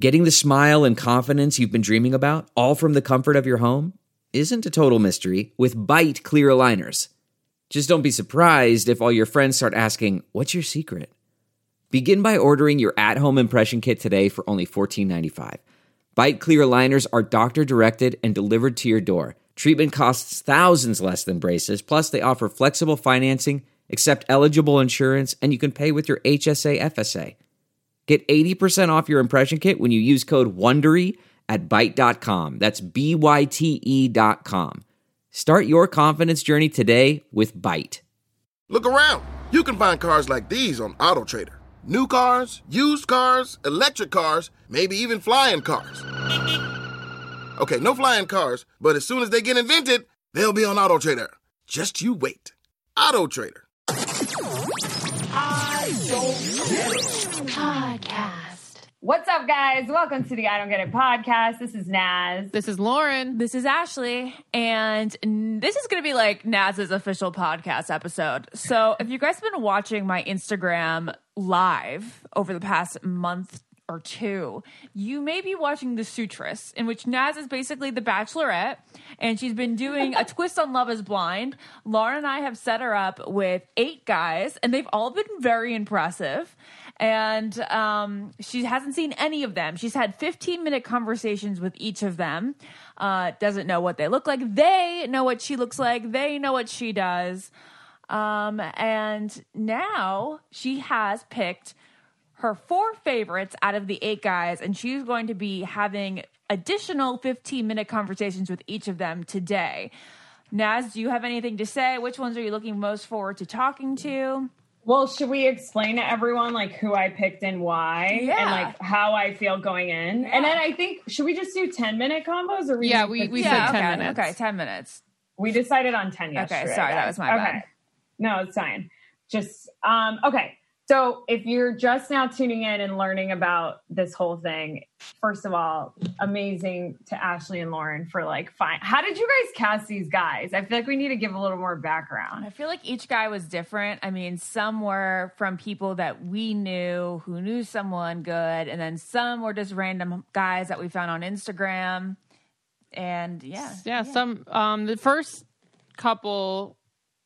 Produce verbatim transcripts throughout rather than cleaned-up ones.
Getting the smile and confidence you've been dreaming about, all from the comfort of your home, isn't a total mystery with Byte clear aligners. Just don't be surprised if all your friends start asking, "What's your secret?" Begin by ordering your at-home impression kit today for only fourteen ninety-five. Byte clear aligners are doctor-directed and delivered to your door. Treatment costs thousands less than braces, plus they offer flexible financing, accept eligible insurance, and you can pay with your H S A F S A. Get eighty percent off your impression kit when you use code WONDERY at byte dot com. That's B Y T E dot com. Start your confidence journey today with Byte. Look around. You can find cars like these on AutoTrader. New cars, used cars, electric cars, maybe even flying cars. Okay, no flying cars, but as soon as they get invented, they'll be on AutoTrader. Just you wait. AutoTrader. I don't get it. Podcast. What's up, guys? Welcome to the I Don't Get It podcast. This is Naz. This is Lauren. This is Ashley. And this is going to be like Naz's official podcast episode. So if you guys have been watching my Instagram live over the past month or two, you may be watching The Sutress, in which Naz is basically the Bachelorette, and she's been doing a twist on Love is Blind. Lauren and I have set her up with eight guys, and they've all been very impressive. And um, she hasn't seen any of them. She's had fifteen-minute conversations with each of them. Uh, doesn't know what they look like. They know what she looks like. They know what she does. Um, and now she has picked her four favorites out of the eight guys, and she's going to be having additional fifteen-minute conversations with each of them today. Naz, do you have anything to say? Which ones are you looking most forward to talking to? Well, should we explain to everyone like who I picked and why, Yeah. and like how I feel going in? Yeah. And then I think, should we just do ten minute combos or we Yeah, do we- we fifteen? said yeah, ten okay, minutes. Okay, ten minutes. We decided on ten yesterday. Okay, sorry, that guys. was my okay. bad. No, it's fine. Just um okay. So if you're just now tuning in and learning about this whole thing, first of all, amazing to Ashley and Lauren for like fine. How did you guys cast these guys? I feel like we need to give a little more background. I feel like each guy was different. I mean, some were from people that we knew who knew someone good, and then some were just random guys that we found on Instagram. And yeah. Yeah, some um the first couple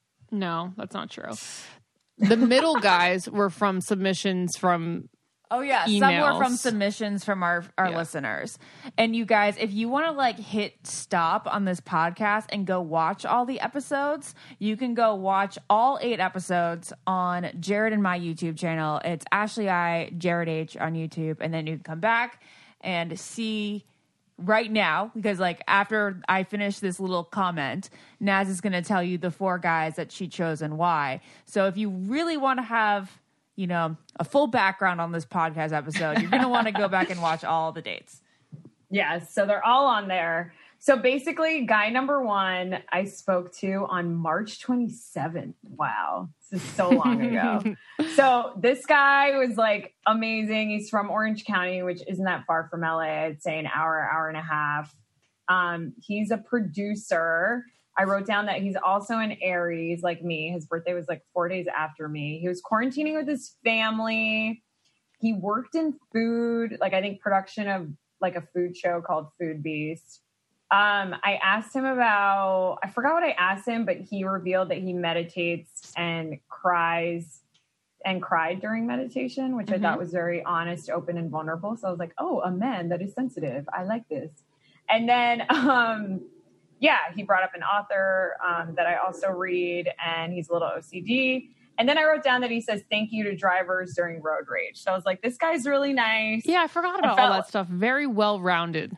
no, that's not true. The middle guys were from submissions from Oh yeah, some emails. were from submissions from our our Yeah. listeners. And you guys, if you want to like hit stop on this podcast and go watch all the episodes, you can go watch all eight episodes on Jared and my YouTube channel. It's Ashley I, Jared H on YouTube, and then you can come back and see right now, because like after I finish this little comment, Naz is going to tell you the four guys that she chose and why. So if you really want to have, you know, a full background on this podcast episode, you're going to want to go back and watch all the dates. Yes, so they're all on there. So basically, guy number one I spoke to on March twenty-seventh. Wow, this is so long ago. So this guy was like amazing. He's from Orange County, which isn't that far from L A. I'd say an hour, hour and a half. Um, he's a producer. I wrote down that he's also an Aries, like me. His birthday was like four days after me. He was quarantining with his family. He worked in food, like I think production of like a food show called Food Beast. Um, I asked him about, I forgot what I asked him, but he revealed that he meditates and cries and cried during meditation, which mm-hmm. I thought was very honest, open, and vulnerable. So I was like, oh, a man that is sensitive. I like this. And then, um, yeah, he brought up an author um, that I also read, and he's a little O C D. And then I wrote down that he says thank you to drivers during road rage. So I was like, this guy's really nice. Yeah, I forgot about I all that stuff. Very well rounded.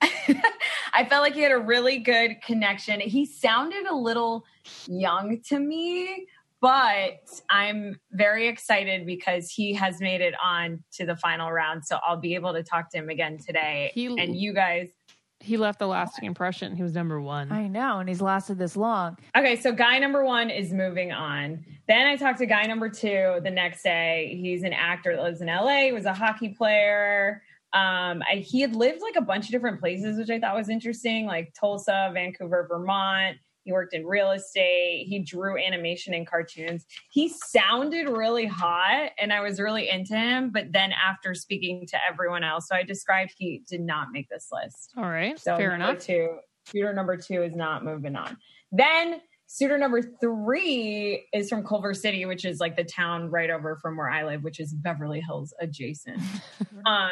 I felt like he had a really good connection. He sounded a little young to me, but I'm very excited because he has made it on to the final round. So I'll be able to talk to him again today. He, and you guys. He left a lasting impression. He was number one. I know, and he's lasted this long. Okay, so guy number one is moving on. Then I talked to guy number two the next day. He's an actor that lives in L A, was a hockey player. Um, I, he had lived like a bunch of different places, which I thought was interesting, like Tulsa, Vancouver, Vermont. He worked in real estate. He drew animation and cartoons. He sounded really hot, and I was really into him. But then after speaking to everyone else, so I described, he did not make this list. All right, so fair number enough. Two, shooter number two is not moving on. Then suitor number three is from Culver City, which is like the town right over from where I live, which is Beverly Hills adjacent. um,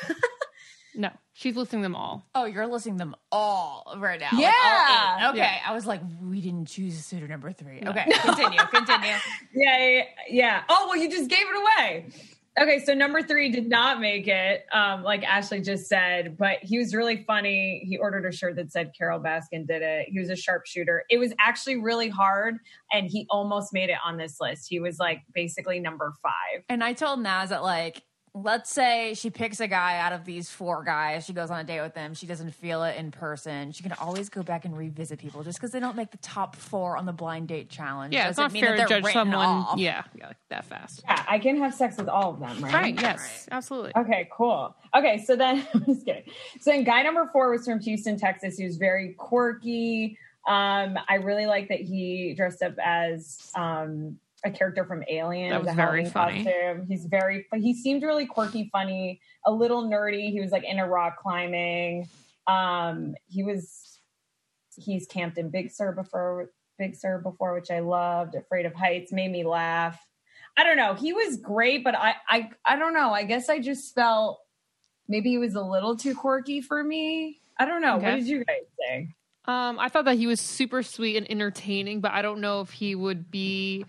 No, she's listing them all. Oh, you're listing them all right now. Yeah. Like all eight. Okay. Yeah. I was like, we didn't choose suitor number three. Okay. Continue. Continue. yeah, yeah, yeah. Oh, well, you just gave it away. Okay, so number three did not make it, um, like Ashley just said, but he was really funny. He ordered a shirt that said Carol Baskin did it. He was a sharpshooter. It was actually really hard, and he almost made it on this list. He was like basically number five. And I told Naz that, like, let's say she picks a guy out of these four guys. She goes on a date with them. She doesn't feel it in person. She can always go back and revisit people just because they don't make the top four on the blind date challenge. Yeah, it's doesn't not mean fair that to they're judge written someone. off. Yeah, yeah, like that fast. Yeah, I can have sex with all of them, right? Right. Yes. Absolutely. Okay, cool. Okay, so then I'm just kidding. So then guy number four was from Houston, Texas. He was very quirky. Um, I really like that he dressed up as um, a character from Alien. That as was a very Halloween funny. costume. He's very, he seemed really quirky, funny, a little nerdy. He was like into rock climbing. Um, he was, he's camped in Big Sur before, Big Sur before, which I loved. Afraid of Heights made me laugh. I don't know. He was great, but I, I, I don't know. I guess I just felt maybe he was a little too quirky for me. I don't know. Okay. What did you guys say? Um, I thought that he was super sweet and entertaining, but I don't know if he would be,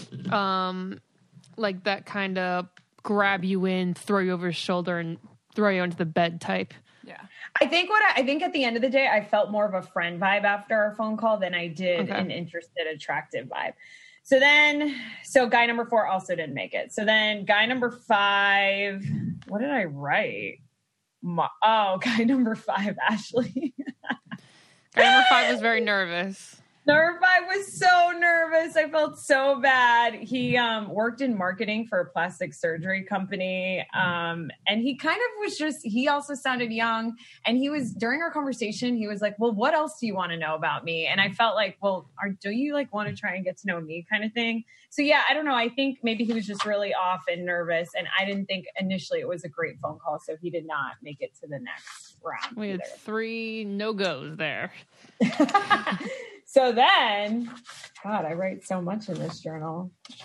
um, like that kind of grab you in, throw you over his shoulder, and throw you onto the bed type. Yeah. I think what I, I think at the end of the day, I felt more of a friend vibe after our phone call than I did Okay. an interested, attractive vibe. So then, so guy number four also didn't make it. So then guy number five, what did I write? Mo- oh, guy number five, Ashley. Guy number five was very nervous. Number five was so nervous. I felt so bad. He um, worked in marketing for a plastic surgery company. Um, and he kind of was just, he also sounded young. And he was, during our conversation, he was like, well, what else do you want to know about me? And I felt like, well, are, do you like want to try and get to know me kind of thing? So yeah, I don't know. I think maybe he was just really off and nervous. And I didn't think initially it was a great phone call. So he did not make it to the next round. We had either. three no-goes there. So then, God, I write so much in this journal.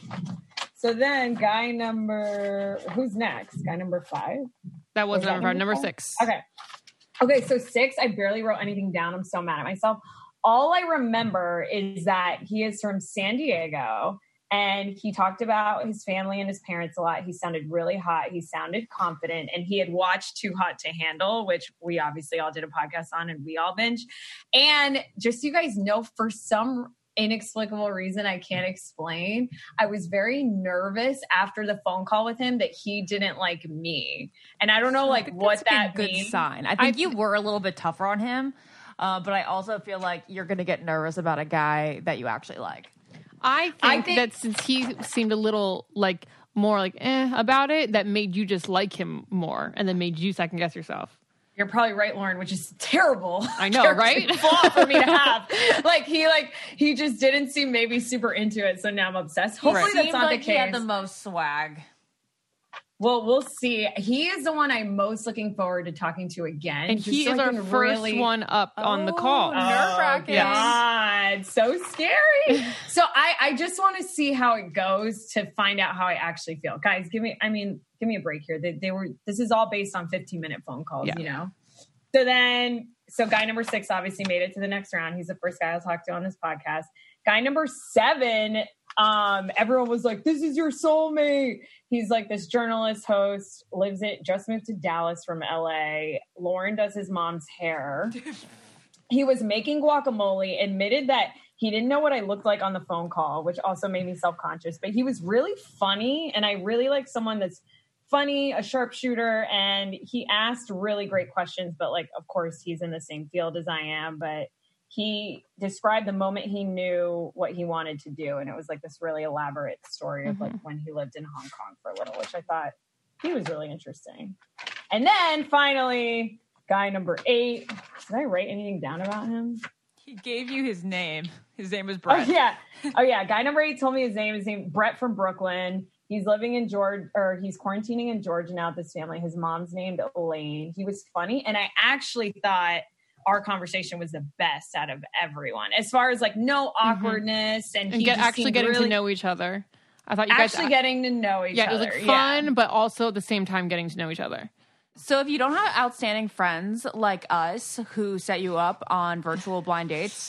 So then guy number, who's next? Guy number five? That was Was that number five. number Number five? six. Okay. Okay, so six, I barely wrote anything down. I'm so mad at myself. All I remember is that he is from San Diego. And he talked about his family and his parents a lot. He sounded really hot. He sounded confident. And he had watched Too Hot to Handle, which we obviously all did a podcast on and we all binged. And just so you guys know, for some inexplicable reason I can't explain, I was very nervous after the phone call with him that he didn't like me. And I don't know like what That's that a good means. sign. I think you were a little bit tougher on him. Uh, but I also feel like you're going to get nervous about a guy that you actually like. I think, I think- that since he seemed a little like more like eh about it, that made you just like him more, and then made you second guess yourself. You're probably right, Lauren, which is terrible. I know, characteristic right? flaw for me to have. Like he, like he just didn't seem maybe super into it, so now I'm obsessed. Hopefully He that's seemed not like the he case. had the most swag. Well, we'll see. He is the one I'm most looking forward to talking to again. And just he so is I our can first really- one up on the Oh, call. no. Nerve-wracking. Oh, God, so scary. So I, I just want to see how it goes to find out how I actually feel. Guys, give me, I mean, give me a break here. They, they were, this is all based on fifteen minute phone calls, Yeah. you know? So then, so guy number six obviously made it to the next round. He's the first guy I'll talk to on this podcast. Guy number seven, um, everyone was like, this is your soulmate. He's like this journalist host, lives it, just moved to Dallas from L A. Lauren does his mom's hair. He was making guacamole, admitted that he didn't know what I looked like on the phone call, which also made me self-conscious, but he was really funny. And I really like someone that's funny, a sharpshooter. And he asked really great questions, but like, of course he's in the same field as I am, but he described the moment he knew what he wanted to do. And it was like this really elaborate story of like when he lived in Hong Kong for a little, which I thought he was really interesting. And then finally, guy number eight. Did I write anything down about him? He gave you his name. His name was Oh Brett. yeah, oh yeah. Guy number eight told me his name. His name Brett from Brooklyn. He's living in Georgia, or he's quarantining in Georgia now with his family. His mom's named Elaine. He was funny, and I actually thought our conversation was the best out of everyone, as far as like no awkwardness mm-hmm. and, and he get, just actually getting really, to know each other. I thought you guys actually getting to know each yeah, other. it was like yeah. fun, but also at the same time getting to know each other. So if you don't have outstanding friends like us who set you up on virtual blind dates,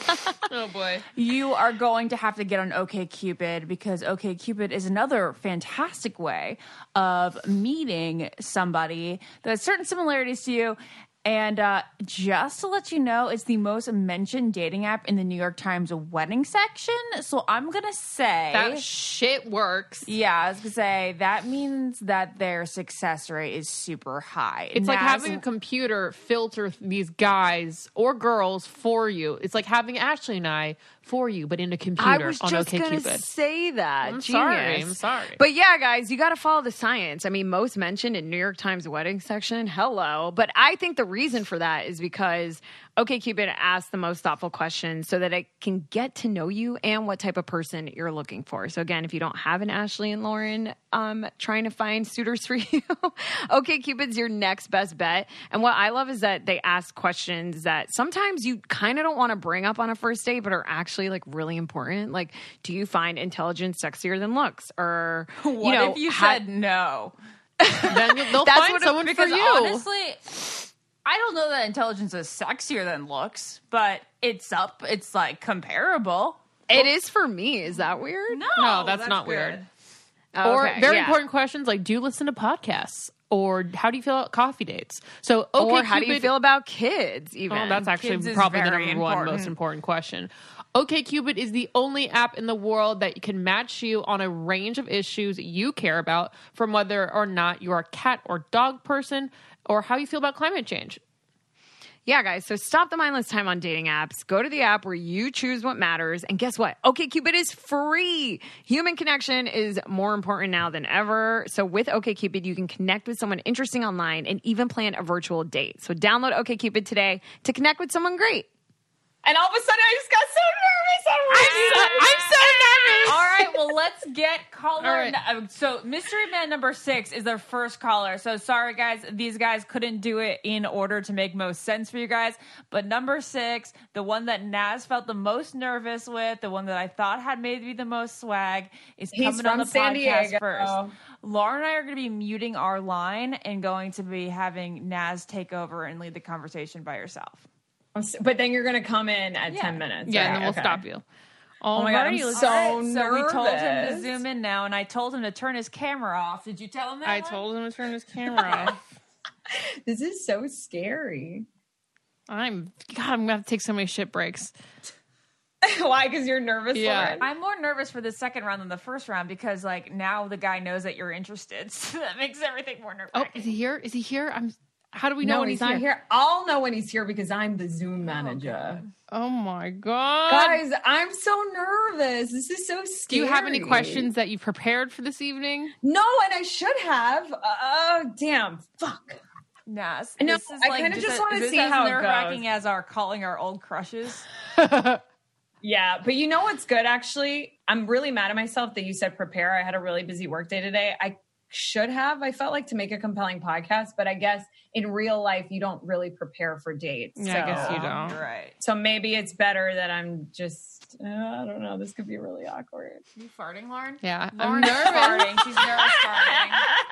oh boy, you are going to have to get on OkCupid, because OkCupid is another fantastic way of meeting somebody that has certain similarities to you. And uh, just to let you know, it's the most mentioned dating app in the New York Times wedding section. So I'm going to say... that shit works. Yeah, I was going to say, that means that their success rate is super high. It's like Naz- having a computer filter these guys or girls for you. It's like having Ashley and I for you, but in a computer I was on just going to OkCupid. say that. I'm Genius. sorry. I'm sorry. But yeah, guys, you got to follow the science. I mean, most mentioned in New York Times wedding section. Hello. But I think the reason for that is because OkCupid asks the most thoughtful questions so that it can get to know you and what type of person you're looking for. So again, if you don't have an Ashley and Lauren um, trying to find suitors for you, OkCupid's your next best bet. And what I love is that they ask questions that sometimes you kind of don't want to bring up on a first date, but are actually like really important. Like, do you find intelligence sexier than looks? Or, what you know, if you ha- said no? Then they'll That's find what it- someone for Because you. honestly, I don't know that intelligence is sexier than looks, but it's up. It's like comparable. It is for me. Is that weird? No, No, that's not weird. Oh, Or okay, very yeah. important questions like, do you listen to podcasts? Or how do you feel about coffee dates? So, okay, Or how do you feel about kids? Even Oh, that's actually Kids is probably the very number one important. most important question. OkCupid is the only app in the world that can match you on a range of issues you care about, from whether or not you're a cat or dog person, or how you feel about climate change. Yeah, guys. So stop the mindless time on dating apps. Go to the app where you choose what matters. And guess what? OkCupid is free. Human connection is more important now than ever. So with OkCupid, you can connect with someone interesting online and even plan a virtual date. So download OkCupid today to connect with someone great. And all of a sudden, I just got so nervous. I'm, I'm so nervous. All right, well, let's get caller. All right. uh, So, mystery man number six is their first caller. So, sorry, guys. These guys couldn't do it in order to make most sense for you guys. But number six, the one that Naz felt the most nervous with, the one that I thought had maybe the most swag, is He's coming from on the San podcast Diego. first. Laura and I are going to be muting our line and going to be having Naz take over and lead the conversation by herself. But then you're going to come in at Yeah. ten minutes. Yeah, right? and then we'll Okay. stop you. Oh my God, I'm Alrighty, let's- so All right, so we told him to nervous. zoom in now, and I told him to turn his camera off. Did you tell him that? I one? told him to turn his camera off. This is so scary. I'm God. I'm gonna have to take so many shit breaks. Why? Because you're nervous, Yeah. Lauren? I'm more nervous for the second round than the first round because, like, now the guy knows that you're interested, so that makes everything more nerve Oh, wracking. is he here? Is he here? I'm. How do we know No, when he's he's, not here. I'll know when he's here because I'm the Zoom manager. Oh my god, Guys, I'm so nervous. This is so scary. Do you have any questions that you've prepared for this evening? No, and I should have. Oh, damn. Fuck. Nas, No, this is I like kinda just as- wanna this see as how it nerve-wracking goes. as our calling our old crushes. Yeah, but you know what's good, actually? I'm really mad at myself that you said prepare. I had a really busy work day today. I should have, I felt like, to make a compelling podcast, but I guess in real life, you don't really prepare for dates. Yeah, so. I guess you don't. You're right. So maybe it's better that I'm just, uh, I don't know, this could be really awkward. You farting, Lauren? Yeah, I'm Lauren's nervous. farting. She's nervous farting.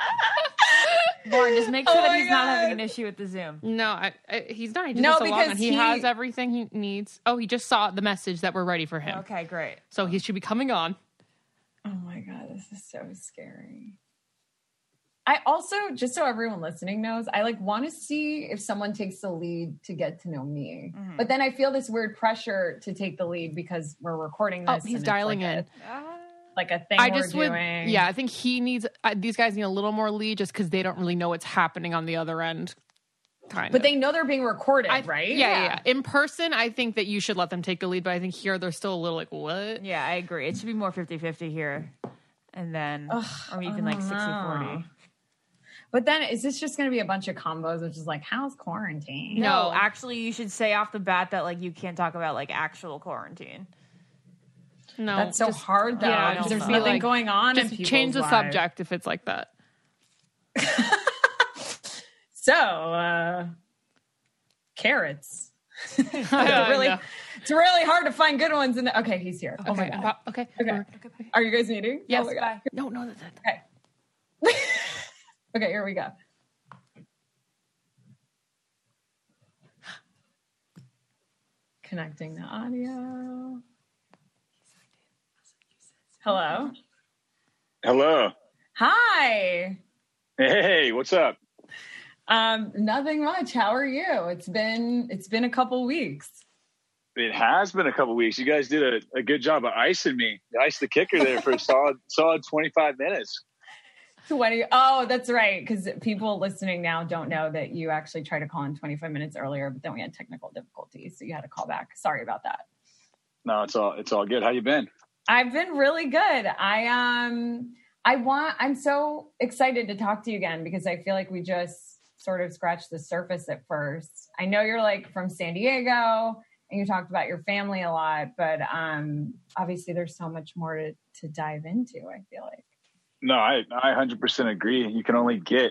Lauren, just make sure Oh that my he's not having God. an issue with the Zoom. No, I, I, he's not. He just No, has to log because on. He, he- has everything he needs. Oh, he just saw the message that we're ready for him. Okay, great. So he should be coming on. Oh my God, this is so scary. I also, just so everyone listening knows, I like want to see if someone takes the lead to get to know me. Mm-hmm. But then I feel this weird pressure to take the lead because we're recording Oh, this. he's and it's dialing like in. A, like a thing I we're just would, doing. yeah. I think he needs. Uh, these guys need a little more lead, just because they don't really know what's happening on the other end. Kind But of. they know they're being recorded, I, right? Yeah, yeah, yeah. In person, I think that you should let them take the lead, but I think here they're still a little like, what? Yeah, I agree. It should be more fifty-fifty here. And then, or even like sixty forty. But then is this just going to be a bunch of combos, which is like, how's quarantine? No, actually, you should say off the bat that like you can't talk about like actual quarantine. No, That's so just- hard though. yeah, because just there's be nothing like- going on. in Just people's change the lives. subject if it's like that. So, uh, carrots. I it's really, know. it's really hard to find good ones. In the, okay, he's here. Oh my Okay. god. about- Okay. Okay. Are you guys meeting? Yes. Oh my god. No, no, that's it. Okay. Okay, here we go. Connecting the audio. Hello. Hello. Hi. Hey, what's up? Um, nothing much. How are you? It's been it's been a couple weeks. It has been a couple weeks. You guys did a, a good job of icing me. You iced the kicker there for a solid solid twenty-five minutes. twenty Oh, that's right. Because people listening now don't know that you actually tried to call in twenty-five minutes earlier, but then we had technical difficulties, so you had to call back. Sorry about that. No, it's all it's all good. How you been? I've been really good. I um I want I'm so excited to talk to you again because I feel like we just sort of scratched the surface at first. I know you're like from San Diego and you talked about your family a lot, but um obviously there's so much more to, to dive into, I feel like. No, I I one hundred percent agree. You can only get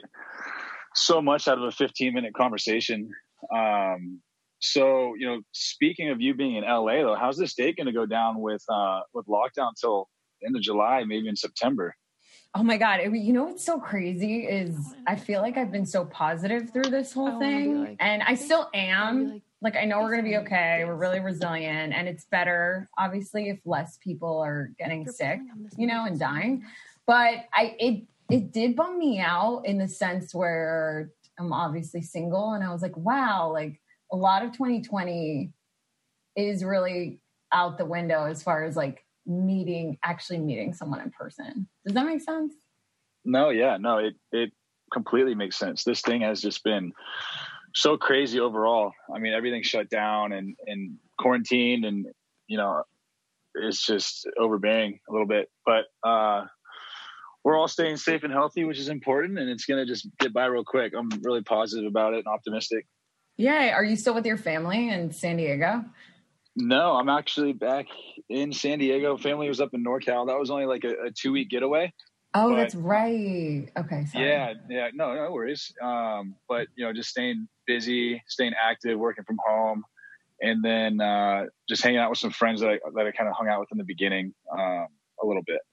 so much out of a fifteen minute conversation. Um so, you know, speaking of you being in L A though, how's this date going to go down with uh with lockdown till end of July, maybe in September? Oh my God. It, you know what's so crazy is I feel like I've been so positive through this whole I wanna be thing. like- and I still am. like, Like, I know we're going to be okay. We're really resilient. And it's better, obviously, if less people are getting sick, you know, and dying. But I it it did bum me out in the sense where I'm obviously single. And I was like, wow, like a lot of twenty twenty is really out the window as far as like meeting, actually meeting someone in person. Does that make sense? No, yeah, no, it it completely makes sense. This thing has just been so crazy overall. I mean, everything's shut down and, and quarantined and, you know, it's just overbearing a little bit, but, uh, we're all staying safe and healthy, which is important. And it's going to just get by real quick. I'm really positive about it and optimistic. Yeah. Are you still with your family in San Diego? No, I'm actually back in San Diego. Family was up in NorCal. That was only like a, a two week getaway. Oh, But- that's right. Okay. Sorry. Yeah, yeah, no, no worries. Um, but you know, just staying busy, staying active, working from home, and then uh, just hanging out with some friends that I that I kind of hung out with in the beginning um, a little bit.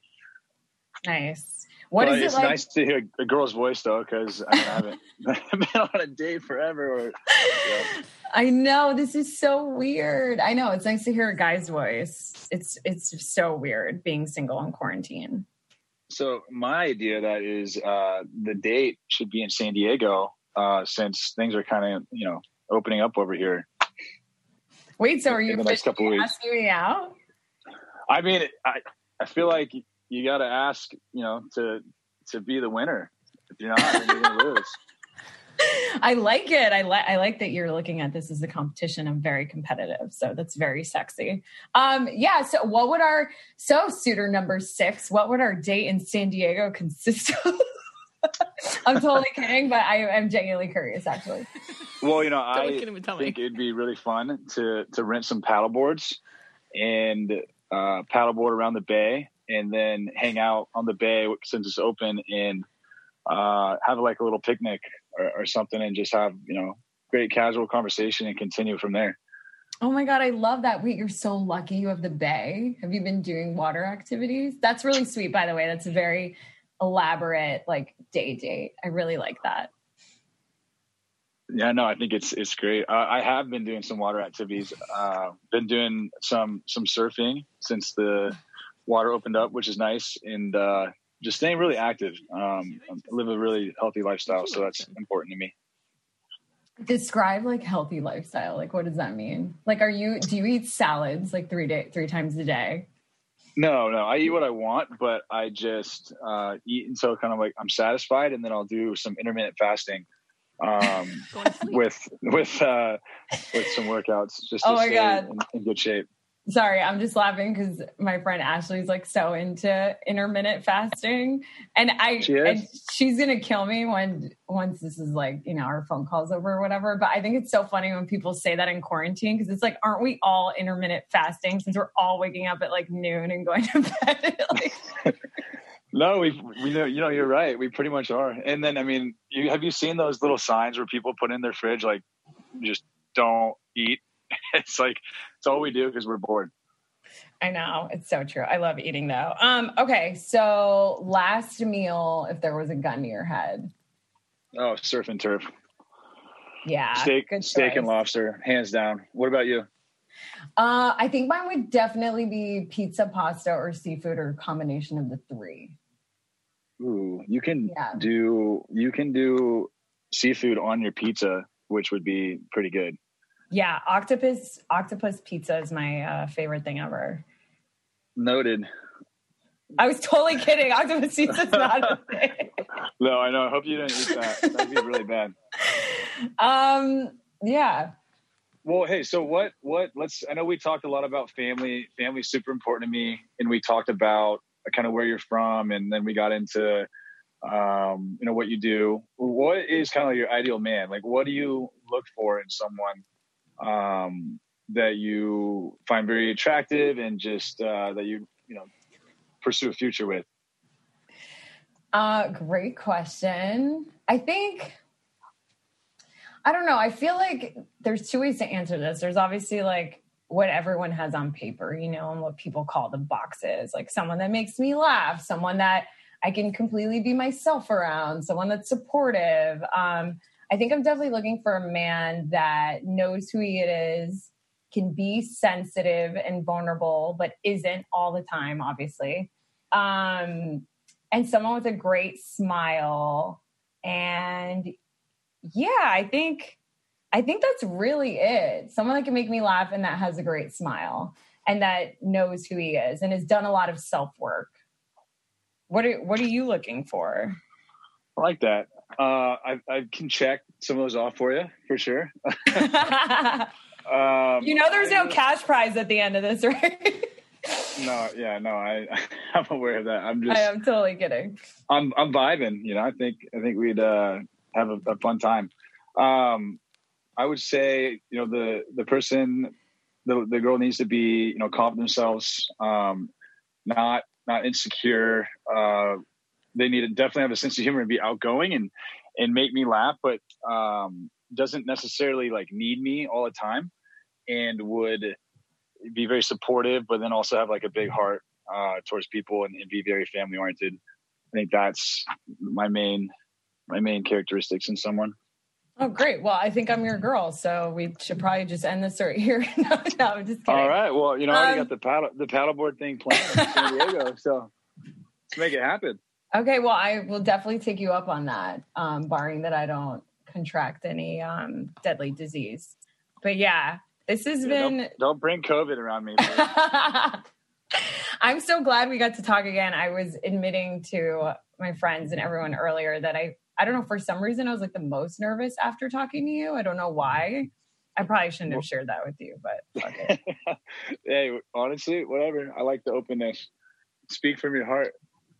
Nice. What but is it's it like? nice to hear a girl's voice though, because I, mean, I haven't been on a date forever. Or, yeah. I know this is so weird. I know it's nice to hear a guy's voice. It's it's just so weird being single in quarantine. So my idea of that is uh, the date should be in San Diego uh, since things are kind of you know opening up over here. Wait, so are In you the next couple officially weeks. asking me out? I mean, I I feel like you got to ask, you know, to to be the winner. If you're not, then you're gonna lose. I like it. I like I like that you're looking at this as a competition. I'm very competitive, so that's very sexy. Um, yeah. So, what would our so suitor number six? What would our date in San Diego consist of? I'm totally kidding, but I am genuinely curious, actually. Well, you know, Don't I look at him and tell me. think it'd be really fun to to rent some paddle boards and uh, paddleboard around the bay, and then hang out on the bay since it's open and uh, have like a little picnic or, or something, and just have you know great casual conversation and continue from there. Oh my God, I love that. Wait, you're so lucky you have the bay. Have you been doing water activities? That's really sweet, by the way. That's a very elaborate like day date. I really like that. Yeah, no, I think it's it's great. Uh, I have been doing some water activities. Uh, been doing some some surfing since the water opened up, which is nice, and uh, just staying really active. Um, I live a really healthy lifestyle, so that's important to me. Describe like healthy lifestyle. Like, what does that mean? Like, are you do you eat salads like three day three times a day? No, no, I eat what I want, but I just uh, eat until kind of like I'm satisfied, and then I'll do some intermittent fasting um, Going to sleep. with with uh, with some workouts just to Oh my stay God. in, in good shape. Sorry, I'm just laughing because my friend Ashley's like so into intermittent fasting, and I She is? and she's gonna kill me when once this is like you know our phone calls over or whatever. But I think it's so funny when people say that in quarantine because it's like, aren't we all intermittent fasting since we're all waking up at like noon and going to bed? like, No, we we know you know you're right. We pretty much are. And then I mean, you have you seen those little signs where people put in their fridge like just don't eat? It's like it's all we do because we're bored. I know. It's so true. I love eating though. Um, okay, so last meal, if there was a gun to your head. Oh, surf and turf. Yeah. Steak, good steak and choice. lobster, hands down. What about you? Uh, I think mine would definitely be pizza, pasta, or seafood, or a combination of the three. Ooh, you can Yeah. do you can do seafood on your pizza, which would be pretty good. Yeah, octopus octopus pizza is my uh, favorite thing ever. Noted. I was totally kidding. Octopus pizza is not a thing. No, I know. I hope you didn't eat that. That'd be really bad. Um, yeah. Well, hey, so what, what, let's, I know we talked a lot about family. Family's super important to me. And we talked about kind of where you're from. And then we got into, um, you know, what you do. What is kind of your ideal man? Like, what do you look for in someone, um, that you find very attractive and just, uh, that you, you know, pursue a future with? Uh, great question. I think, I don't know. I feel like there's two ways to answer this. There's obviously like what everyone has on paper, you know, and what people call the boxes, like someone that makes me laugh, someone that I can completely be myself around, someone that's supportive. Um, I think I'm definitely looking for a man that knows who he is, can be sensitive and vulnerable, but isn't all the time, obviously. Um, and someone with a great smile. And yeah, I think, I think that's really it. Someone that can make me laugh and that has a great smile and that knows who he is and has done a lot of self-work. What are, what are you looking for? I like that. Uh, I, I can check some of those off for you for sure. um, you know, there's no cash prize at the end of this, right? No, yeah, no, I, I'm aware of that. I'm just, I am totally kidding. I'm, I'm vibing. You know, I think, I think we'd uh, have a, a fun time. Um, I would say, you know, the the person, the the girl needs to be, you know, confident in themselves, um, not not insecure. Uh, they need to definitely have a sense of humor and be outgoing and and make me laugh, but um, doesn't necessarily like need me all the time, and would be very supportive, but then also have like a big heart uh, towards people and, and be very family oriented. I think that's my main my main characteristics in someone. Oh, great. Well, I think I'm your girl, so we should probably just end this right here. no, no, I'm just kidding. All right. Well, you know, I already Um, got the paddle the paddleboard thing planned in San Diego, so let's make it happen. Okay, well, I will definitely take you up on that, um, barring that I don't contract any um, deadly disease. But yeah, this has Yeah, been... don't, don't bring COVID around me. I'm so glad we got to talk again. I was admitting to my friends and everyone earlier that I, I don't know, for some reason I was like the most nervous after talking to you. I don't know why. I probably shouldn't have shared that with you, but fuck it. Hey, honestly, whatever. I like the openness. Speak from your heart.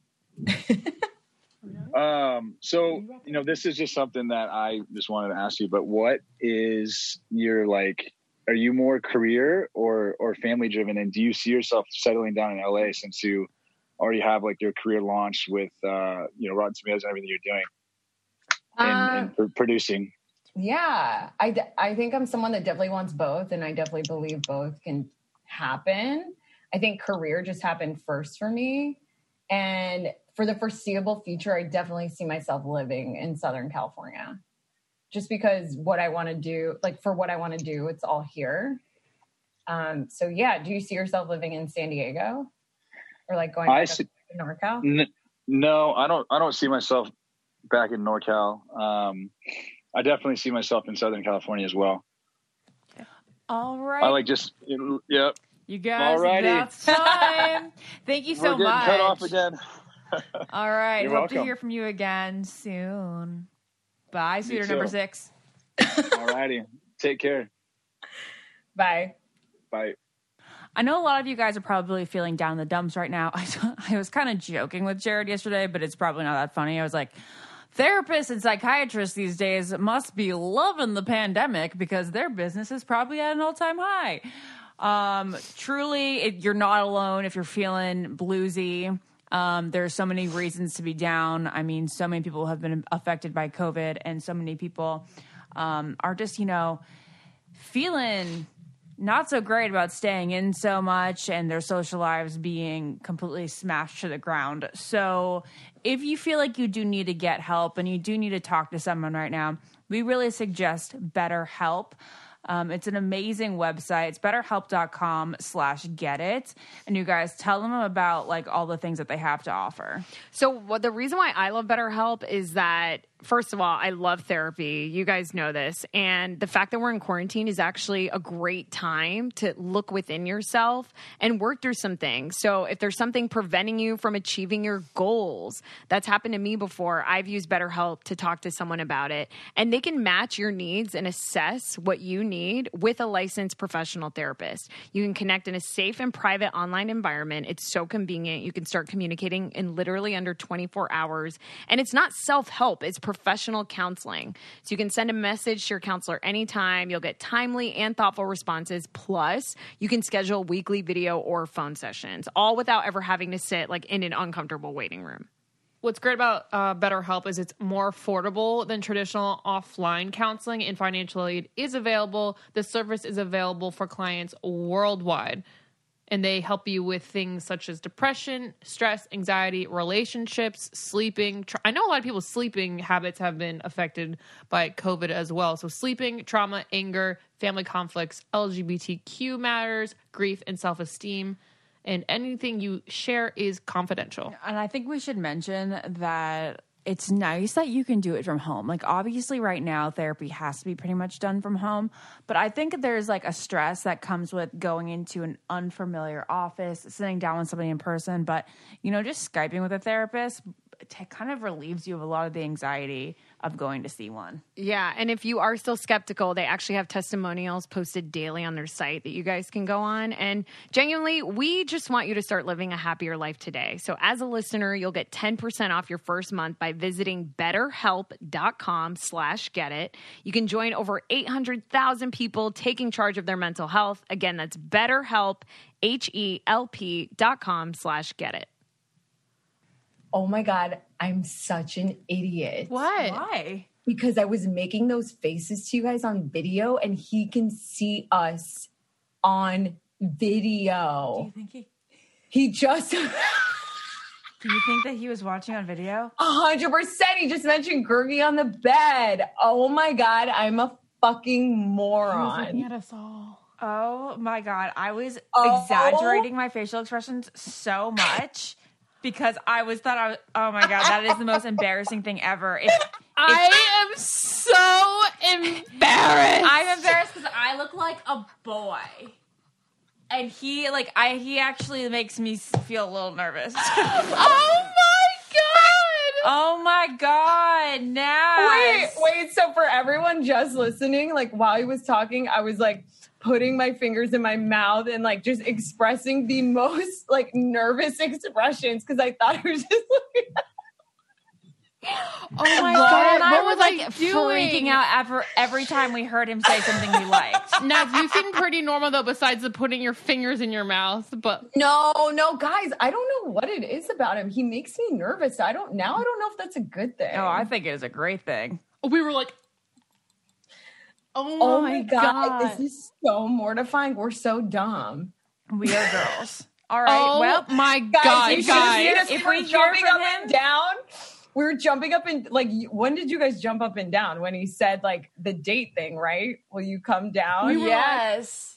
um, so, you know, this is just something that I just wanted to ask you, but what is your, like, are you more career or, or family driven? And do you see yourself settling down in L A since you already have like your career launched with, uh, you know, Rotten Tomatoes and everything you're doing and, and Um, pr- producing? Yeah, I, d- I think I'm someone that definitely wants both, and I definitely believe both can happen. I think career just happened first for me. And for the foreseeable future, I definitely see myself living in Southern California. Just because what I want to do, like for what I want to do, it's all here. Um, so yeah, do you see yourself living in San Diego? Or like going I back see- up to NorCal? N- no, I don't, I don't see myself back in NorCal. Um, I definitely see myself in Southern California as well. All right. I like just, yep. You guys, Alrighty. that's time. Thank you so We're getting much. cut off again. All right. You're Hope to welcome. hear from you again soon. Bye, Suitor too. number six. All righty. Take care. Bye. Bye. I know a lot of you guys are probably feeling down in the dumps right now. I, I was kind of joking with Jared yesterday, but it's probably not that funny. I was like, therapists and psychiatrists these days must be loving the pandemic because their business is probably at an all-time high. Um, truly, it, you're not alone if you're feeling bluesy. Um, there's so many reasons to be down. I mean, so many people have been affected by COVID, and so many people um, are just, you know, feeling not so great about staying in so much and their social lives being completely smashed to the ground. So if you feel like you do need to get help and you do need to talk to someone right now, we really suggest BetterHelp. Um, it's an amazing website. It's betterhelp.com slash get it. And you guys tell them about like all the things that they have to offer. So what the reason why I love BetterHelp is that, first of all, I love therapy. You guys know this. And the fact that we're in quarantine is actually a great time to look within yourself and work through some things. So if there's something preventing you from achieving your goals, that's happened to me before. I've used BetterHelp to talk to someone about it. And they can match your needs and assess what you need with a licensed professional therapist. You can connect in a safe and private online environment. It's so convenient. You can start communicating in literally under twenty-four hours. And it's not self-help. It's professional counseling. So you can send a message to your counselor anytime. You'll get timely and thoughtful responses. Plus, you can schedule weekly video or phone sessions, all without ever having to sit like in an uncomfortable waiting room. What's great about uh, BetterHelp is it's more affordable than traditional offline counseling, and financial aid is available. The service is available for clients worldwide, and they help you with things such as depression, stress, anxiety, relationships, sleeping. Tra- I know a lot of people's sleeping habits have been affected by COVID as well. So sleeping, trauma, anger, family conflicts, L G B T Q matters, grief, and self-esteem. And anything you share is confidential. And I think we should mention that it's nice that you can do it from home. Like, obviously right now therapy has to be pretty much done from home, but I think there's like a stress that comes with going into an unfamiliar office, sitting down with somebody in person. But, you know, just Skyping with a therapist t- kind of relieves you of a lot of the anxiety of going to see one. Yeah, and if you are still skeptical, they actually have testimonials posted daily on their site that you guys can go on. And genuinely, we just want you to start living a happier life today. So as a listener, you'll get ten percent off your first month by visiting betterhelp.com slash get it. You can join over eight hundred thousand people taking charge of their mental health. Again, that's betterhelp, H-E-L-P dot com slash get it. Oh my God, I'm such an idiot. What? Why? Because I was making those faces to you guys on video and he can see us on video. Do you think he... He just... Do you think that he was watching on video? A hundred percent. He just mentioned Gurgi on the bed. Oh my God, I'm a fucking moron. He's looking at us all. Oh my God. I was Oh. exaggerating my facial expressions so much because I was thought I was, oh my God, that is the most embarrassing thing ever. If, if, I am so embarrassed. I'm embarrassed because I look like a boy. And he, like, I, he actually makes me feel a little nervous. Oh my God. Oh my God, now. Wait, wait. So for everyone just listening, like while he was talking, I was like putting my fingers in my mouth and like just expressing the most like nervous expressions because I thought I was just looking at Oh my Lauren God. and I What were was like I doing? freaking out every, every time we heard him say something we liked. Naz, you seem pretty normal though, besides the putting your fingers in your mouth. But No, no, guys, I don't know what it is about him. He makes me nervous. I don't now. I don't know if that's a good thing. Oh, I think it is a great thing. we were like, oh, oh my my God, God. this is so mortifying. We're so dumb. We are girls. All right. Oh well, my Guys, God, you should have seen guys. us. if we were we hear jumping from up him- and down. We were jumping up and like, when did you guys jump up and down? When he said like the date thing, right? Will you come down? We were yes.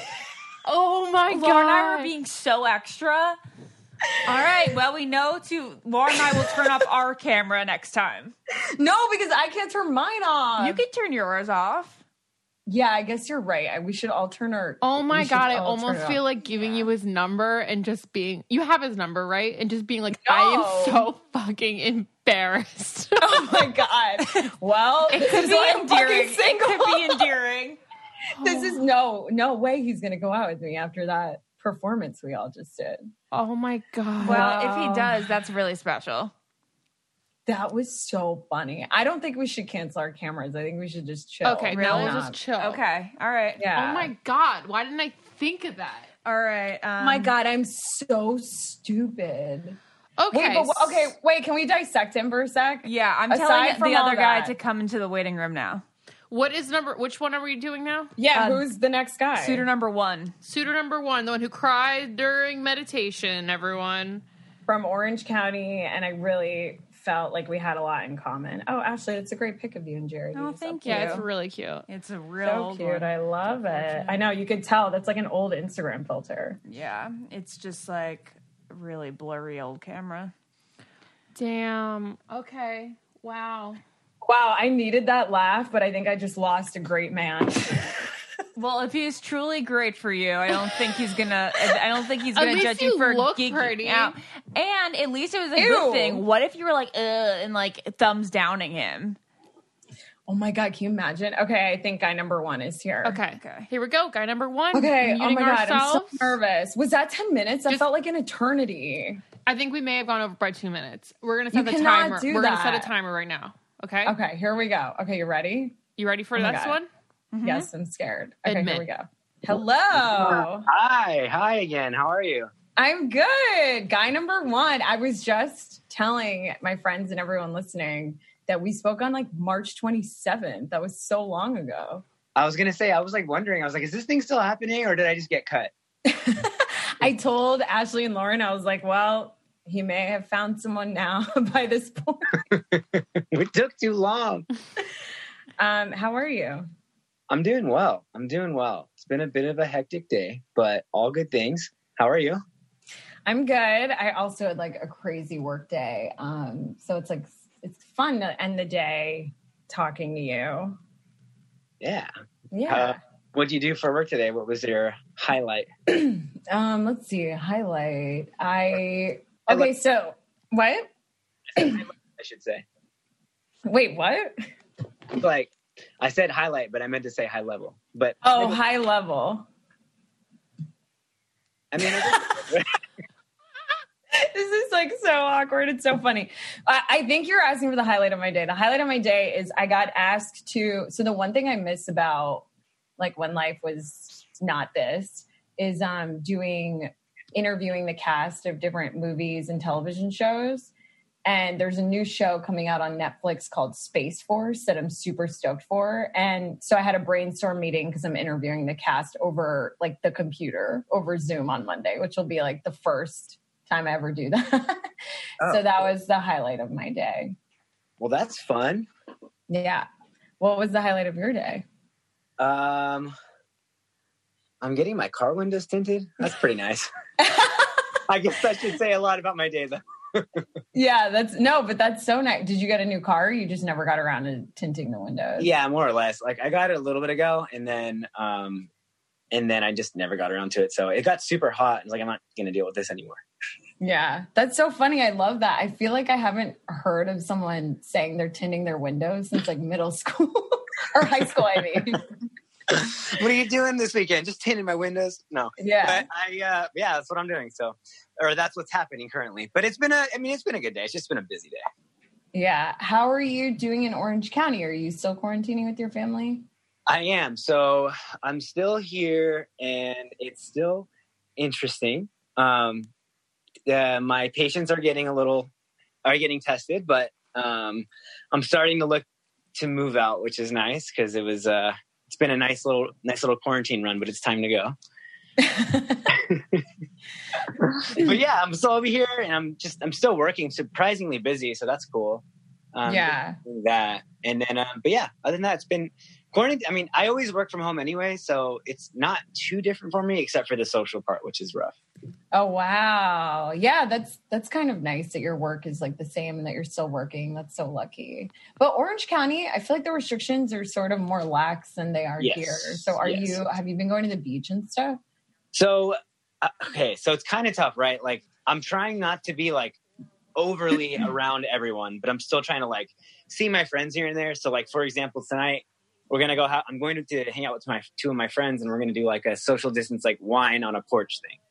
Oh my God. Laura and I were being so extra. All right. Well, we know to Laura and I will turn off our camera next time. No, because I can't turn mine off. You can turn yours off. Yeah, I guess you're right. I, we should all turn our. Oh my we should God, I all turn almost it feel off. like giving you his number and just being, you have his number, right? And just being like, I am so fucking embarrassed. Oh my God. Well, It this could is be why I'm fucking endearing. It single. could be endearing. This is no, no way he's gonna go out with me after that performance we all just did. Oh my God. Well, if he does, that's really special. That was so funny. I don't think we should cancel our cameras. I think we should just chill. Okay, Really? now we'll just chill. Okay. All right. Yeah. Oh my God. Why didn't I think of that? All right. Um, my God, I'm so stupid. Okay. Wait, but okay, wait, can we dissect him for a sec? Yeah, I'm Aside telling from the all other guy that- to come into the waiting room now. What is number, which one are we doing now? Yeah, Uh, who's the next guy? Suitor number one. Suitor number one, the one who cried during meditation, everyone. From Orange County, and I really felt like we had a lot in common. Oh, Ashley, it's a great pic of you and Jared. Oh, It's thank so you. Yeah, it's really cute. It's a real So old cute. one. I love it. I know, you could tell. That's like an old Instagram filter. Yeah, it's just like a really blurry old camera. Damn. Okay. Wow. Wow, I needed that laugh, but I think I just lost a great man. Well, if he's truly great for you, I don't think he's gonna. I don't think he's At gonna least judge you you for look geeking pretty. out. And at least it was a Ew. good thing. What if you were like, ugh, and like thumbs downing him? Oh my God, can you imagine? Okay, I think guy number one is here. Okay. Okay. Here we go. Guy number one. Okay, oh Muting my God, ourselves. I'm so nervous. Was that ten minutes? That Just- felt like an eternity. I think we may have gone over by two minutes. We're gonna set You the cannot timer. do We're gonna set a that. timer right now. Okay. Okay, here we go. Okay, you ready? You ready for Oh my this God. one? Mm-hmm. Yes, I'm scared. Okay, Admit. here we go. Hello. Hi, hi again. How are you? I'm good. Guy number one. I was just telling my friends and everyone listening that we spoke on like March twenty-seventh. That was so long ago. I was gonna say, I was like wondering, I was like, is this thing still happening or did I just get cut? I told Ashley and Lauren, I was like, well, he may have found someone now by this point. It took too long. Um, how are you? I'm doing well. I'm doing well. It's been a bit of a hectic day, but all good things. How are you? I'm good. I also had like a crazy work day. Um, so it's like, it's fun to end the day talking to you. Yeah. Yeah. Uh, what did you do for work today? What was your highlight? Um, let's see. Highlight. I, I okay. like- So what? I should say. Wait, what? Like, I said highlight, but I meant to say high level. But Oh, high level. I mean, I This is like so awkward. It's so funny. I, I think you're asking for the highlight of my day. The highlight of my day is I got asked to. So the one thing I miss about like when life was not this is um doing interviewing the cast of different movies and television shows. And there's a new show coming out on Netflix called Space Force that I'm super stoked for. And so I had a brainstorm meeting because I'm interviewing the cast over like the computer over Zoom on Monday, which will be like the first time I ever do that. Oh, so that cool. was the highlight of my day. well, that's fun. Yeah. What was the highlight of your day? Um, I'm getting my car windows tinted. That's pretty nice. I guess I should say a lot about my day, though. Yeah, that's no, but that's so nice. Did you get a new car? Or you just never got around to tinting the windows? Yeah, more or less. Like I got it a little bit ago, and then um, and then I just never got around to it. So it got super hot. I was like, I'm not going to deal with this anymore. Yeah, that's so funny. I love that. I feel like I haven't heard of someone saying they're tinting their windows since like middle school or high school. I mean, What are you doing this weekend? Just tinting my windows? No. yeah. But I, uh, yeah, that's what I'm doing. So, or that's what's happening currently. But it's been a, I mean, it's been a good day. It's just been a busy day. Yeah. How are you doing in Orange County? Are you still quarantining with your family? I am. So I'm still here, and it's still interesting. Um, uh, my patients are getting a little, are getting tested, but um, I'm starting to look to move out, which is nice because it was, uh, it's been a nice little, nice little quarantine run, but it's time to go. But yeah, I'm still over here, and I'm just, I'm still working, surprisingly busy, so that's cool. Um, Yeah. doing that, and then, um, but yeah, other than that, it's been quarantine. I mean, I always work from home anyway, so it's not too different for me, except for the social part, which is rough. Oh, wow. Yeah, that's that's kind of nice that your work is like the same and that you're still working. That's so lucky. But Orange County, I feel like the restrictions are sort of more lax than they are Yes. here. So are Yes. you, have you been going to the beach and stuff? So, uh, okay, so it's kind of tough, right? Like, I'm trying not to be like overly around everyone, but I'm still trying to like see my friends here and there. So, like, for example, tonight we're gonna go. Ha- I'm going to, to hang out with my two of my friends, and we're gonna do like a social distance, like wine on a porch thing.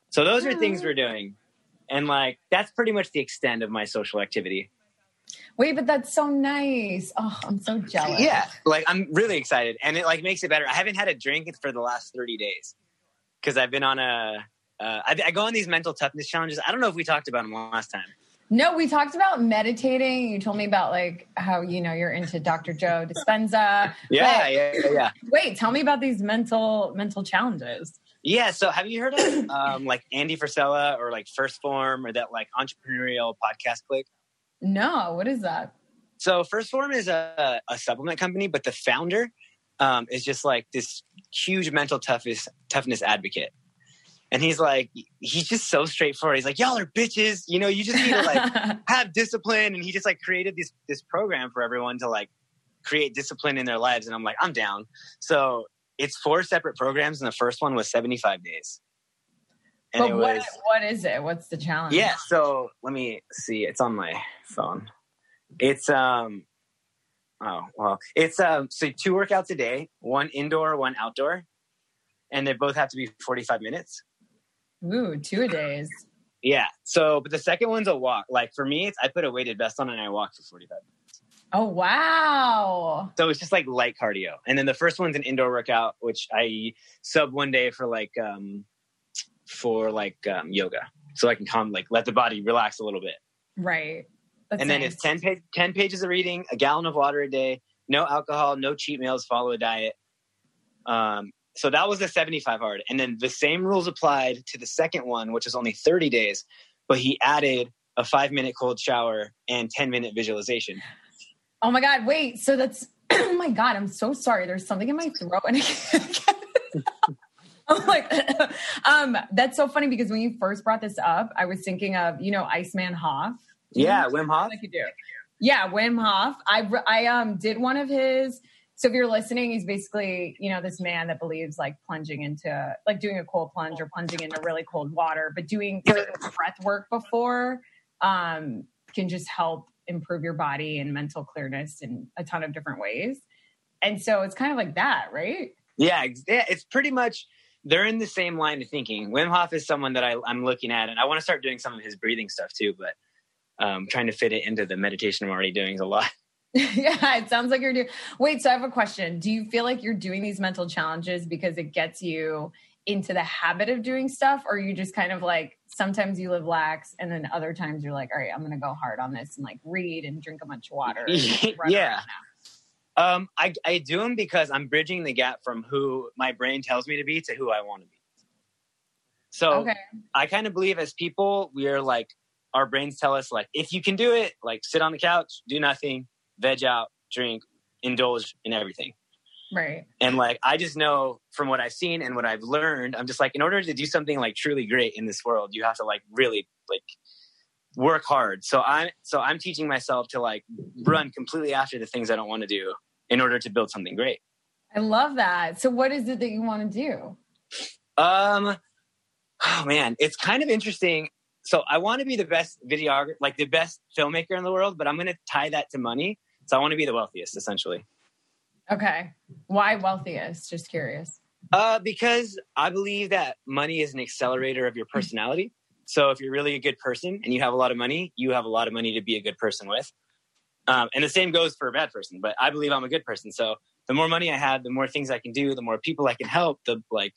So those are things we're doing. And like, that's pretty much the extent of my social activity. Wait, but that's so nice. Oh, I'm so jealous. Yeah. Like, I'm really excited. And it like makes it better. I haven't had a drink for the last thirty days because I've been on a, uh, I, I go on these mental toughness challenges. I don't know if we talked about them last time. No, we talked about meditating. You told me about like how, you know, you're into Doctor Joe Dispenza. Yeah, But, yeah, yeah. Wait, tell me about these mental mental challenges. Yeah. So have you heard of um, like Andy Frisella or like First Form or that like entrepreneurial podcast click? No, what is that? So First Form is a, a supplement company, but the founder um, is just like this huge mental toughness toughness advocate. And he's like, he's just so straightforward. He's like, y'all are bitches. You know, you just need to like have discipline. And he just like created this this program for everyone to like create discipline in their lives. And I'm like, I'm down. So it's four separate programs. And the first one was seventy-five days. And but it what was, what is it? What's the challenge? yeah. So let me see. It's on my phone. It's, um, oh, well, it's, um, so two workouts a day, one indoor, one outdoor. And they both have to be forty-five minutes. Ooh, two a days. Yeah. So, but the second one's a walk. Like for me, it's, I put a weighted vest on and I walk for forty-five minutes. Oh, wow. So it's just like light cardio. And then the first one's an indoor workout, which I sub one day for like, um, for like, um, yoga. So I can come like, let the body relax a little bit. Right. That's and then nice. it's ten, pa- ten pages of reading, a gallon of water a day, no alcohol, no cheat meals, follow a diet. Um, So that was the seventy-five hard. And then the same rules applied to the second one, which is only thirty days, but he added a five minute cold shower and ten minute visualization. Oh my God, wait. So that's, oh my God, I'm so sorry. There's something in my throat and I can't get it. I'm like, um, that's so funny because when you first brought this up, I was thinking of, you know, Iceman Hoff. Yeah, Wim Hof. Like you do. Yeah, Wim Hof. I, I um did one of his. So if you're listening, he's basically, you know, this man that believes like plunging into, like doing a cold plunge or plunging into really cold water, but doing breath work before um, can just help improve your body and mental clearness in a ton of different ways. And so it's kind of like that, right? Yeah, yeah, it's pretty much, they're in the same line of thinking. Wim Hof is someone that I, I'm looking at, and I want to start doing some of his breathing stuff too, but um, trying to fit it into the meditation I'm already doing is a lot. Yeah, it sounds like you're doing. Wait, so I have a question. Do you feel like you're doing these mental challenges because it gets you into the habit of doing stuff, or you just kind of like sometimes you live lax, and then other times you're like, all right, I'm going to go hard on this and like read and drink a bunch of water. And run Yeah, um, I I do them because I'm bridging the gap from who my brain tells me to be to who I want to be. So Okay. I kind of believe as people, we are like, our brains tell us like, if you can do it, like sit on the couch, do nothing, veg out, drink, indulge in everything. Right. And like, I just know from what I've seen and what I've learned, I'm just like, in order to do something like truly great in this world, you have to like really like work hard. So I'm, so I'm teaching myself to like run completely after the things I don't want to do in order to build something great. I love that. So what is it that you want to do? Um, oh man, it's kind of interesting. So I want to be the best videographer, like the best filmmaker in the world, but I'm going to tie that to money. So I want to be the wealthiest, essentially. Okay. Why wealthiest? Just curious. Uh, because I believe that money is an accelerator of your personality. So if you're really a good person and you have a lot of money, you have a lot of money to be a good person with. Um, and the same goes for a bad person, but I believe I'm a good person. So the more money I have, the more things I can do, the more people I can help, the like,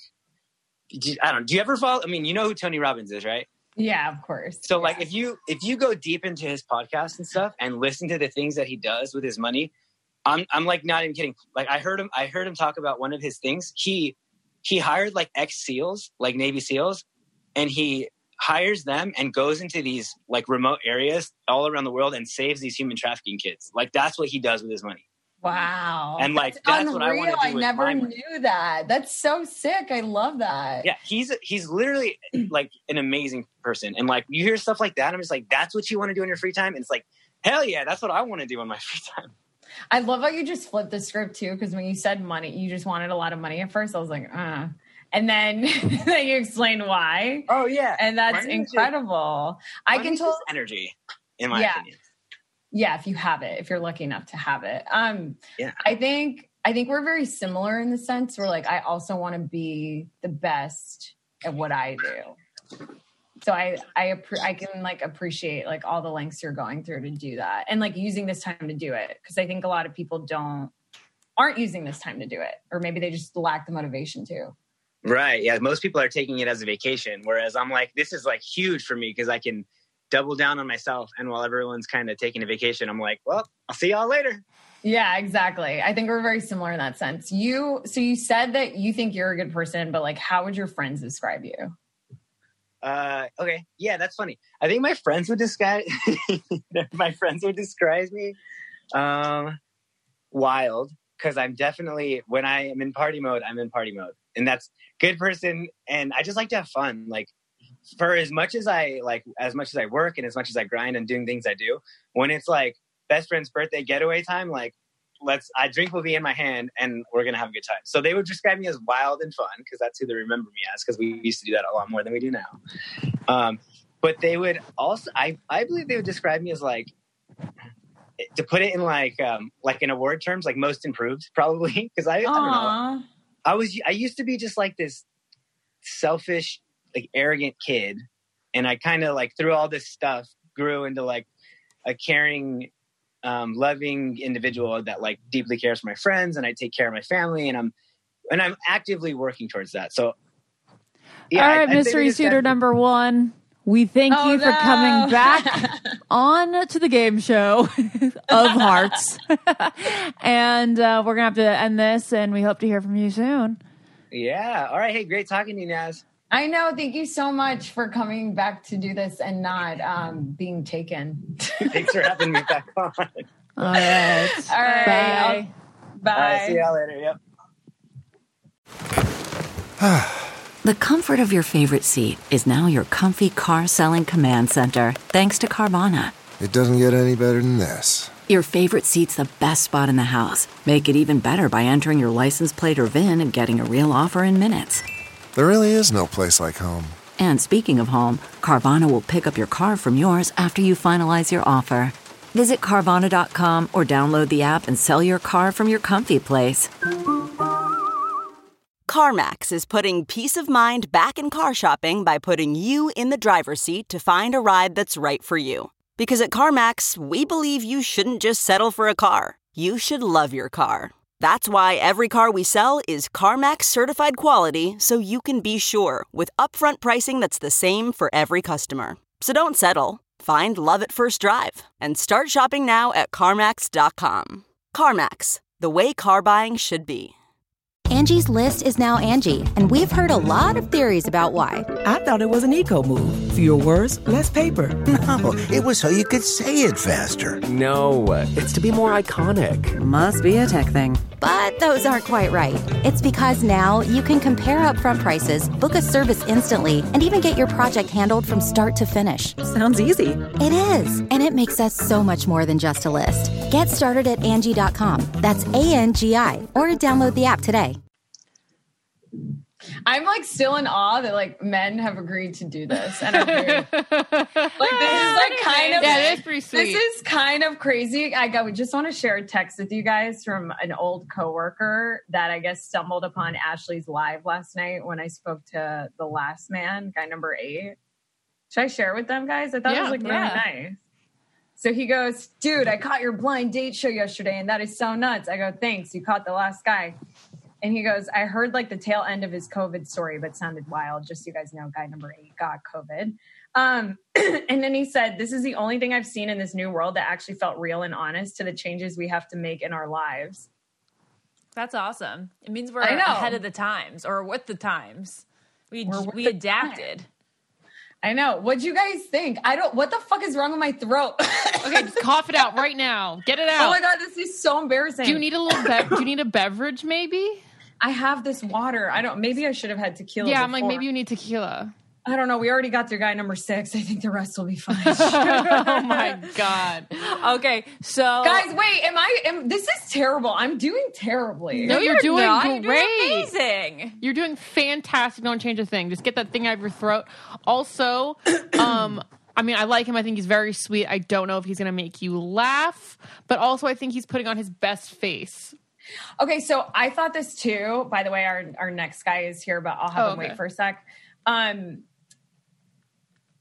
I don't know. Do you ever follow? I mean, you know who Tony Robbins is, right? Yeah, of course. So yeah. like if you if you go deep into his podcast and stuff and listen to the things that he does with his money, I'm I'm like not even kidding. Like I heard him I heard him talk about one of his things. He he hired like ex-SEALs, like Navy SEALs, and he hires them and goes into these like remote areas all around the world and saves these human trafficking kids. Like that's what he does with his money. Wow. And like that's, that's unreal. what I want to do I with never my money. knew that. That's so sick. I love that. Yeah, he's he's literally like an amazing person. And like you hear stuff like that, I'm just like, that's what you want to do in your free time? And it's like, hell yeah, that's what I want to do in my free time. I love how you just flipped the script too, because when you said money, you just wanted a lot of money at first. I was like, uh. And then, then you explained why. Oh yeah. And that's Money incredible. Just, I can tell energy, in my yeah. opinion. Yeah, if you have it, if you're lucky enough to have it. Um, yeah. I think I think we're very similar in the sense where like I also want to be the best at what I do. So I, I, I can like appreciate like all the lengths you're going through to do that and like using this time to do it. Cause I think a lot of people don't, aren't using this time to do it, or maybe they just lack the motivation to. Right. Yeah. Most people are taking it as a vacation. Whereas I'm like, this is like huge for me because I can double down on myself. And while everyone's kind of taking a vacation, I'm like, well, I'll see y'all later. Yeah, exactly. I think we're very similar in that sense. You, so you said that you think you're a good person, but like, how would your friends describe you? Uh, okay. Yeah, that's funny. I think my friends would describe, my friends would describe me, um, wild. Cause I'm definitely, when I am in party mode, I'm in party mode, and that's good person. And I just like to have fun. Like for as much as I like, as much as I work and as much as I grind and doing things I do, when it's like best friend's birthday getaway time, like let's, I drink will be in my hand and we're going to have a good time. So they would describe me as wild and fun because that's who they remember me as, because we used to do that a lot more than we do now. Um, but they would also, I, I believe they would describe me as like, to put it in like, um, like in award terms, like most improved probably. Cause I, I don't know. I was, I used to be just like this selfish, like arrogant kid. And I kind of like through all this stuff grew into like a caring, Um, loving individual that like deeply cares for my friends, and I take care of my family, and I'm and I'm actively working towards that. So, yeah, all right, I, mystery suitor number one, we thank oh, you no. for coming back on to the game show of hearts, and uh, we're gonna have to end this, and we hope to hear from you soon. Yeah. All right. Hey, great talking to you, Naz. I know. Thank you so much for coming back to do this and not um, being taken. Thanks for having me back on. All right. All right. Bye. I'll- Bye. All right, see y'all later. Yep. The comfort of your favorite seat is now your comfy car selling command center, thanks to Carvana. It doesn't get any better than this. Your favorite seat's the best spot in the house. Make it even better by entering your license plate or V I N and getting a real offer in minutes. There really is no place like home. And speaking of home, Carvana will pick up your car from yours after you finalize your offer. Visit Carvana dot com or download the app and sell your car from your comfy place. CarMax is putting peace of mind back in car shopping by putting you in the driver's seat to find a ride that's right for you. Because at CarMax, we believe you shouldn't just settle for a car. You should love your car. That's why every car we sell is CarMax certified quality, so you can be sure with upfront pricing that's the same for every customer. So don't settle. Find love at first drive and start shopping now at CarMax dot com. CarMax, the way car buying should be. Angie's List is now Angie, and we've heard a lot of theories about why. I thought it was an eco move. Fewer words, less paper. No, it was so you could say it faster. No, it's to be more iconic. Must be a tech thing. But those aren't quite right. It's because now you can compare upfront prices, book a service instantly, and even get your project handled from start to finish. Sounds easy. It is, and it makes us so much more than just a list. Get started at Angie dot com. That's A N G I, or download the app today. I'm like still in awe that like men have agreed to do this, and I'm very, like this is like kind of yeah, that's pretty sweet. This is kind of crazy. I got. We just want to share a text with you guys from an old coworker that I guess stumbled upon Ashley's live last night when I spoke to the last man, guy number eight. Should I share with them, guys? I thought yeah, it was like really yeah. nice. So he goes, dude, I caught your blind date show yesterday, and that is so nuts. I go, thanks. You caught the last guy. And he goes, I heard like the tail end of his COVID story, but sounded wild. Just so you guys know, guy number eight got COVID. Um, and then he said, this is the only thing I've seen in this new world that actually felt real and honest to the changes we have to make in our lives. That's awesome. It means we're I know. ahead of the times, or with the times. We we adapted. Time. I know. What'd you guys think? I don't, what the fuck is wrong with my throat? Okay, just cough it out right now. Get it out. Oh my God, this is so embarrassing. Do you need a little be- do you need a beverage maybe? I have this water. I don't, maybe I should have had tequila. Yeah, before. I'm like, maybe you need tequila. I don't know. We already got through guy number six. I think the rest will be fine. Oh my God. Okay, so guys, wait. Am I? Am, this is terrible. I'm doing terribly. No, you're, you're doing not. great. You're doing amazing. You're doing fantastic. Don't change a thing. Just get that thing out of your throat. Also, um, I mean, I like him. I think he's very sweet. I don't know if he's going to make you laugh, but also I think he's putting on his best face. Okay, so I thought this too. By the way, our our next guy is here, but I'll have Oh, him okay. wait for a sec. Um,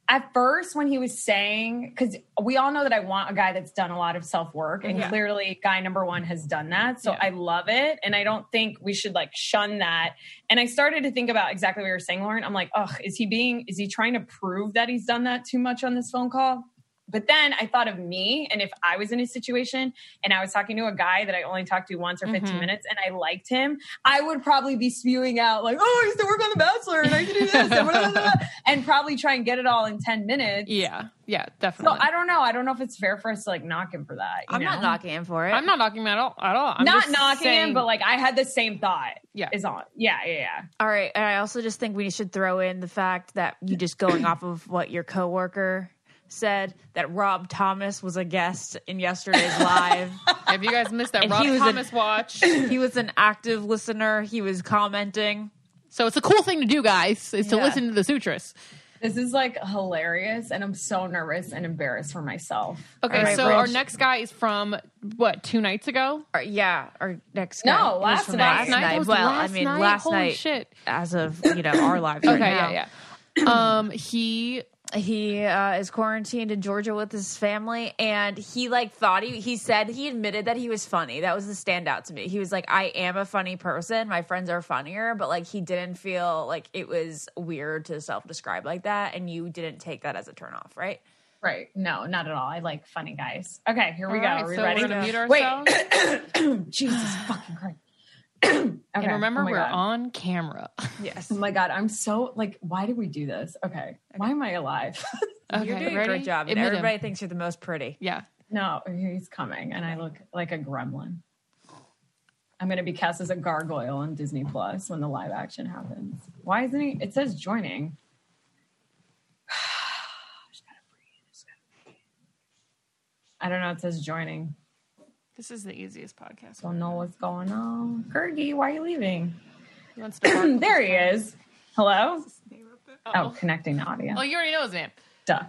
At first, when he was saying, because we all know that I want a guy that's done a lot of self-work, and Yeah. clearly guy number one has done that. So Yeah. I love it. And I don't think we should like shun that. And I started to think about exactly what you were saying, Lauren. I'm like, oh, is he being, is he trying to prove that he's done that too much on this phone call? But then I thought of me, and if I was in a situation and I was talking to a guy that I only talked to once or fifteen Mhm. minutes and I liked him, I would probably be spewing out like, oh, I used to work on The Bachelor and I can do this and, blah, blah, blah, blah, and probably try and get it all in ten minutes. Yeah, yeah, So definitely. I don't know. I don't know if it's fair for us to like knock him for that. you I'm not know? knocking him for it. I'm not knocking him at all. At all. I'm not just knocking saying, him, but like I had the same thought. Yeah. Is on. Yeah, yeah, yeah. All right. And I also just think we should throw in the fact that you just going off of what your coworker said, that Rob Thomas was a guest in yesterday's live. If you guys missed that, And Rob he was Thomas a- watch. He was an active listener. He was commenting. So it's a cool thing to do, guys, is to Yeah. listen to the Sutras. This is like hilarious, and I'm so nervous and embarrassed for myself. Okay, All right, so our Rich. next guy is from, what, two nights ago? Or, yeah, our next No, guy was last from night. Last Night night. was Well, last I mean, night? last Holy night shit. as of, you know, our lives right Okay, now. yeah, yeah. Um, he He uh, is quarantined in Georgia with his family, and he like thought he he said he admitted that he was funny. That was the standout to me. He was like, I am a funny person. My friends are funnier, but like he didn't feel like it was weird to self-describe like that, and you didn't take that as a turnoff, right? Right. No, not at all. I like funny guys. Okay, here we All go. right, Are we so ready? we're gonna mute ourselves. Wait. Jesus fucking Christ. Okay. And remember, Oh my we're God. on camera. Yes. Oh my God. I'm so like, why did we do this? Okay. Why am I alive? Okay, You're doing ready? a great job, and Admit him. everybody thinks you're the most pretty. Yeah. No, he's coming, and I look like a gremlin. I'm going to be cast as a gargoyle on Disney Plus when the live action happens. Why isn't he? It says joining. Just gotta breathe, just gotta breathe. I don't know. It says joining. This is the easiest podcast. Don't know what's going on. Fergie, why are you leaving? He wants to bark. There he is. Hello? Oh, Uh-oh. connecting the audio. Oh, you already know his name. Duh.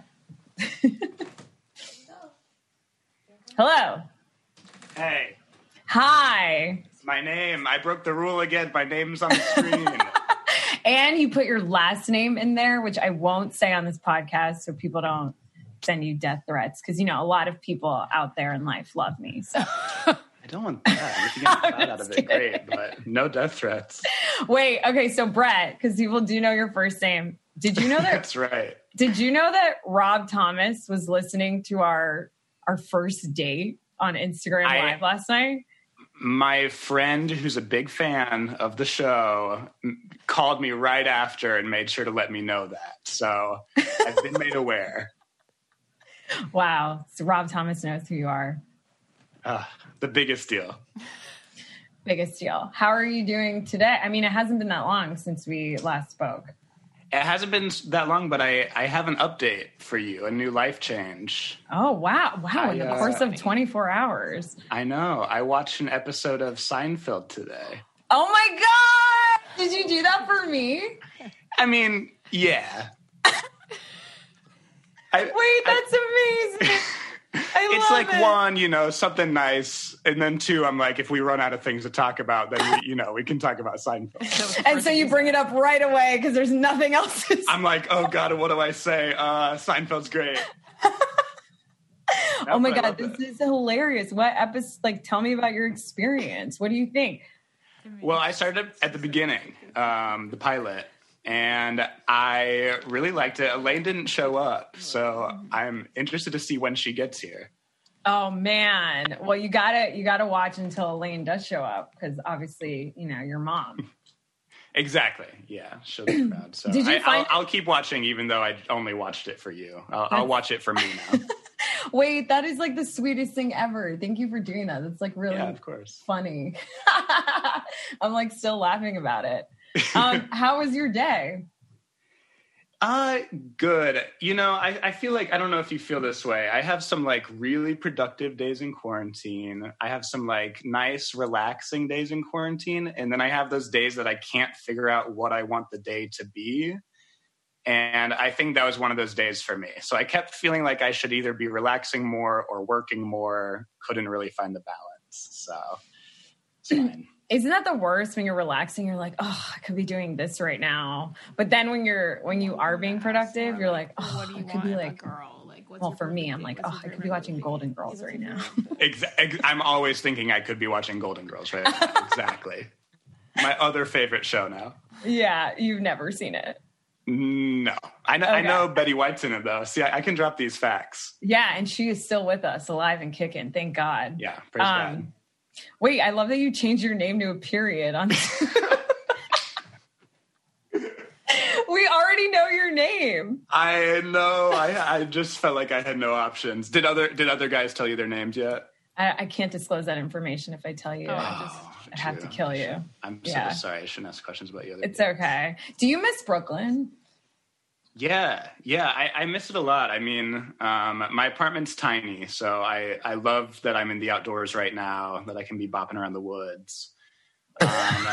Hello. Hey, Hi. it's my name. I broke the rule again. My name's on the screen. And you put your last name in there, which I won't say on this podcast so people don't send you death threats. Because, you know, a lot of people out there in life love me. So, I don't want that. If you get a fat out of it, great. But no death threats. wait, okay. So, Brett, because people do know your first name. Did you know that? That's right. Did you know that Rob Thomas was listening to our our first date on Instagram I- Live last night? My friend, who's a big fan of the show, m- called me right after and made sure to let me know that. So I've been made aware. Wow. So Rob Thomas knows who you are. Uh, the biggest deal. Biggest deal. How are you doing today? I mean, it hasn't been that long since we last spoke. It hasn't been that long, but I, I have an update for you, a new life change. Oh, wow. Wow. In I, the uh, course of twenty-four hours. I know. I watched an episode of Seinfeld today. Oh my God. Did you do that for me? I mean, yeah. I, Wait, that's amazing. I it's love like it. one, you know, something nice, and then two, I'm like, if we run out of things to talk about, then we, you know, we can talk about Seinfeld. And so you bring it up right away because there's nothing else to say. I'm like, oh god, what do I say? Uh, Seinfeld's great. Oh my but I God, love this is hilarious. What episode? Like, tell me about your experience. What do you think? Well, I started at the beginning, um, the pilot, and I really liked it. Elaine didn't show up, so I'm interested to see when she gets here. Oh man. Well, you gotta you gotta watch until Elaine does show up because obviously, you know, your mom. Exactly. Yeah, she'll be around. So Did you I, find- I'll, I'll keep watching, even though I only watched it for you. I'll, I'll watch it for me now. Wait, that is like the sweetest thing ever. Thank you for doing that. That's like really Yeah, of course. funny. I'm like still laughing about it. Um, how was your day? Uh, good. You know, I, I feel like, I don't know if you feel this way. I have some like really productive days in quarantine. I have some like nice, relaxing days in quarantine. And then I have those days that I can't figure out what I want the day to be. And I think that was one of those days for me. So I kept feeling like I should either be relaxing more or working more. Couldn't really find the balance. So it's fine. Isn't that the worst when you're relaxing? You're like, oh, I could be doing this right now. But then when you're when you are being productive, you're like, oh, I could be like, girl. Like, well, for me, I'm like, oh, I could be watching Golden Girls right now. Exa- I'm always thinking I could be watching Golden Girls right now. Exactly. My other favorite show now. Yeah, you've never seen it. No. I know, Okay. I know Betty White's in it, though. See, I, I can drop these facts. Yeah, and she is still with us, alive and kicking. Thank God. Yeah, praise God. Um, wait, I love that you changed your name to a period on. We already know your name. I know. I, I just felt like I had no options. Did other Did other guys tell you their names yet? I, I can't disclose that information. If I tell you, Oh, I just I have to kill you. I'm Yeah. so sorry. I shouldn't ask questions about you. Other It's okay. Do you miss Brooklyn? Yeah, yeah, I, I miss it a lot. I mean, um, my apartment's tiny, so I, I love that I'm in the outdoors right now, that I can be bopping around the woods. Um,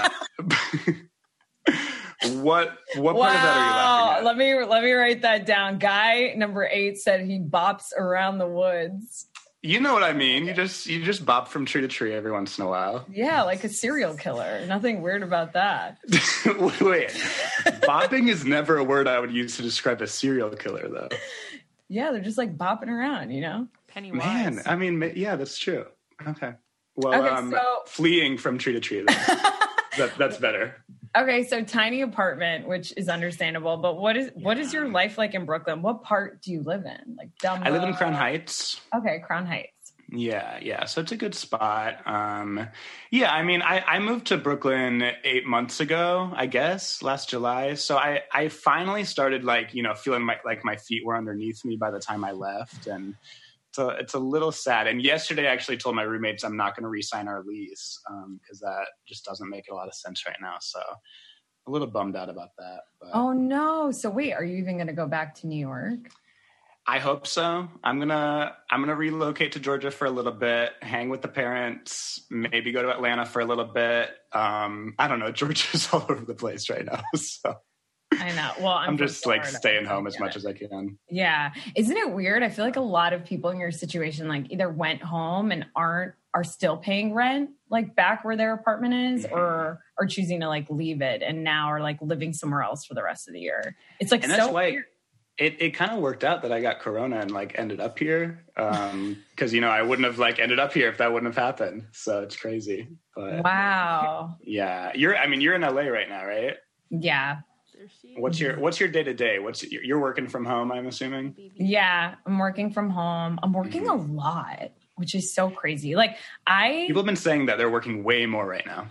what what part of that are you laughing at? Let me let me write that down. Guy number eight said he bops around the woods. You know what I mean. You just you just bop from tree to tree every once in a while. Yeah, like a serial killer. Nothing weird about that. Wait, bopping is never a word I would use to describe a serial killer, though. Yeah, they're just like bopping around, you know? Pennywise. Man, I mean, ma- yeah, that's true. Okay. Well, Okay, um, so- fleeing from tree to tree, then. that, that's better. Okay, so tiny apartment, which is understandable, but what is what is your life like in Brooklyn? What part do you live in? Like Dumbo? I live in Crown Heights. Okay, Crown Heights. Yeah, yeah. So it's a good spot. Um, yeah, I mean, I, I moved to Brooklyn eight months ago, I guess, last July. So I, I finally started like, you know, feeling my, like my feet were underneath me by the time I left. And so it's a little sad. And yesterday I actually told my roommates I'm not going to re-sign our lease because um, that just doesn't make a lot of sense right now. So a little bummed out about that. But Oh no. So wait, are you even going to go back to New York? I hope so. I'm gonna I'm gonna relocate to Georgia for a little bit, hang with the parents, maybe go to Atlanta for a little bit. Um, I don't know. Georgia's all over the place right now, so I know. Well, I'm, I'm from just like Florida. staying home as Yeah. much as I can. Yeah. Isn't it weird? I feel like a lot of people in your situation like either went home and aren't are still paying rent like back where their apartment is Mm-hmm. or are choosing to like leave it and now are like living somewhere else for the rest of the year. It's like And so that's why weird. it, it kind of worked out that I got Corona and like ended up here. Um, cause you know, I wouldn't have like ended up here if that wouldn't have happened. So it's crazy. But Wow. yeah, you're, I mean, you're in L A right now, right? Yeah. What's your, what's your day to day? What's you're you're working from home, I'm assuming. Yeah. I'm working from home. I'm working a lot, which is so crazy. Like I People have been saying that they're working way more right now.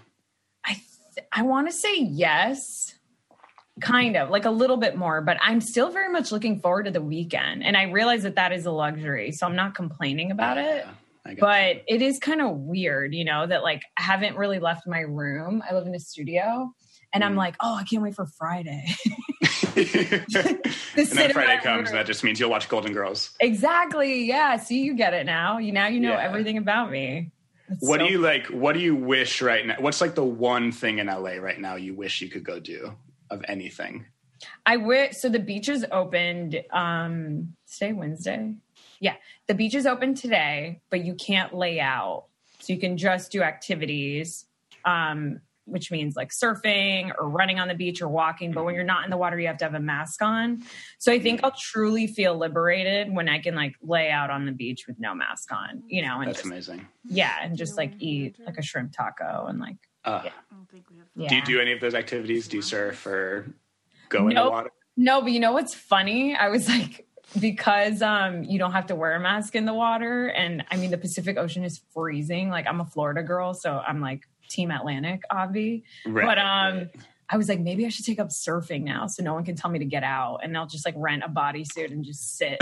I want to say yes, kind of like a little bit more, but I'm still very much looking forward to the weekend. And I realize that that is a luxury. So I'm not complaining about it, but it is kind of weird, you know, that like I haven't really left my room. I live in a studio and I'm like, oh, I can't wait for Friday. And then Friday comes, and that just means you'll watch Golden Girls. Exactly. Yeah. See, you get it now. You now you know Yeah. everything about me. It's What so- do you like? What do you wish right now? What's like the one thing in L A right now you wish you could go do of anything? I wish so the beaches opened um today, Wednesday. Yeah. The beaches opened today, but you can't lay out. So you can just do activities, um, which means like surfing or running on the beach or walking. But when you're not in the water, you have to have a mask on. So I think I'll truly feel liberated when I can like lay out on the beach with no mask on, you know, and That's just, amazing. yeah, and just like eat like a shrimp taco and like Uh, yeah. Do you do any of those activities? Do you surf or go in the Nope. water? No, but you know what's funny? I was like, because um, you don't have to wear a mask in the water. And I mean, the Pacific Ocean is freezing. Like I'm a Florida girl, so I'm like Team Atlantic, obvi. Right, But um, I was like, maybe I should take up surfing now so no one can tell me to get out. And I'll just like rent a bodysuit and just sit.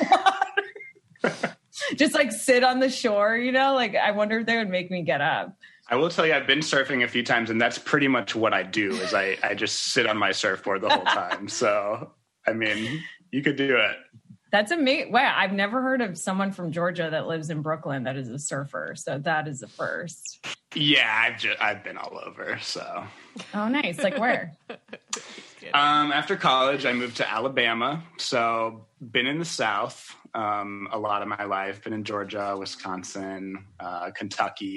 Just like sit on the shore, you know? Like I wonder if they would make me get up. I will tell you, I've been surfing a few times, and that's pretty much what I do. Is I I just sit on my surfboard the whole time. So I mean, you could do it. That's amazing. Wow, I've never heard of someone from Georgia that lives in Brooklyn that is a surfer. So that is a first. Yeah, I've just I've been all over. So Oh, nice. Like where? um, after college, I moved to Alabama. So been in the South um, a lot of my life. Been in Georgia, Wisconsin, uh, Kentucky.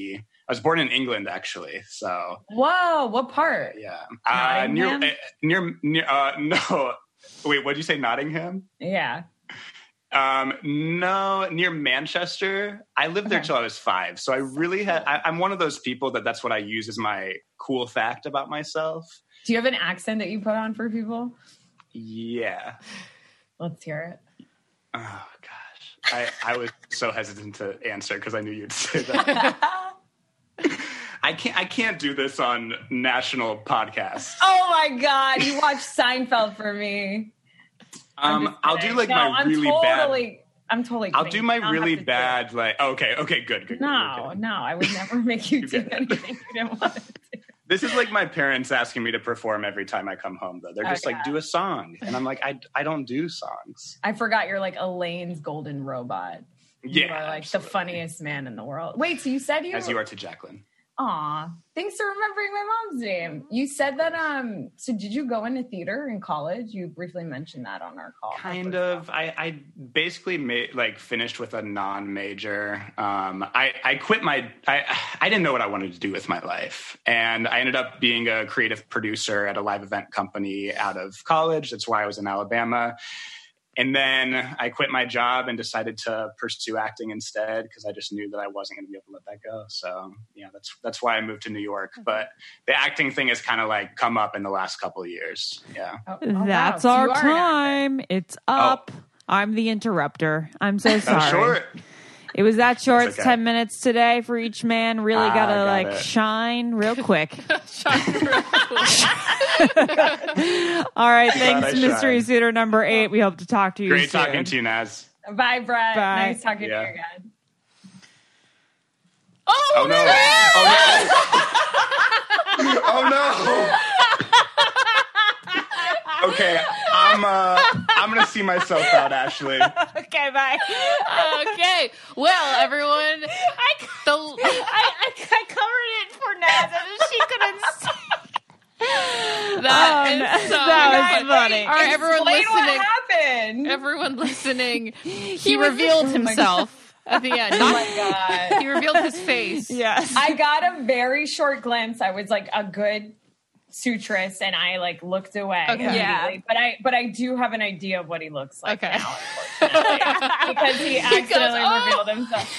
I was born in England, actually. So. Whoa, what part? Yeah. Uh, near, uh, near, near, uh, no. Wait, what did you say? Nottingham? Yeah. Um, no, near Manchester. I lived there Okay. till I was five. So I really had, I, I'm one of those people that that's what I use as my cool fact about myself. Do you have an accent that you put on for people? Yeah. Let's hear it. Oh, gosh. I, I was so hesitant to answer because I knew you'd say that. I can't, I can't do this on national podcasts. Oh my God. You watch Seinfeld for me. Um, I'll do like no, my I'm really totally, bad. I'm totally I'll kidding. do my You don't really have to do bad, like, okay, okay, good, good. it. No, no, I would never make you do anything you didn't want to do. This is like my parents asking me to perform every time I come home, though. They're just Oh, like, yeah. do a song. And I'm like, I, I don't do songs. I forgot you're like Elaine's golden robot. You Yeah, are like the funniest man in the world. Wait, so you said you As you are to Jacqueline. Aw, thanks for remembering my mom's name. You said that, um, so did you go into theater in college? You briefly mentioned that on our call. Kind of. I, I basically made, like finished with a non-major. Um, I, I quit my, I, I didn't know what I wanted to do with my life. And I ended up being a creative producer at a live event company out of college. That's why I was in Alabama. And then I quit my job and decided to pursue acting instead because I just knew that I wasn't going to be able to let that go. So yeah, that's that's why I moved to New York. But the acting thing has kind of like come up in the last couple of years. Yeah, Oh, That's wow. So our you are an time. It's up. I'm the interrupter. I'm so that was sorry. short. It was that short. That's It's okay. ten minutes today for each man. Really Ah, gotta got like it. shine real quick. Shine real quick. All right, Glad thanks, I mystery shined. suitor number eight. We hope to talk to you Great soon. talking to you, Naz. Bye, Brett. Bye. Nice talking Yeah. to you again. Oh, Oh no! Oh no! Oh no! Okay, I'm uh, I'm gonna see myself out, Ashley. Okay, bye. Okay. Well, everyone, I, the I, I, I covered it for Naz and she couldn't see. that Oh, is no. so That was funny. funny. All right, everyone Explain what listening. happened. Everyone listening. He, was- revealed Oh my himself at the end. Oh Not- my God. He revealed his face. Yes. I got a very short glimpse. I was like a good sutress and I like looked away Okay. immediately. Yeah. But I but I do have an idea of what he looks like Okay. now, unfortunately. Because he accidentally "Oh." revealed himself.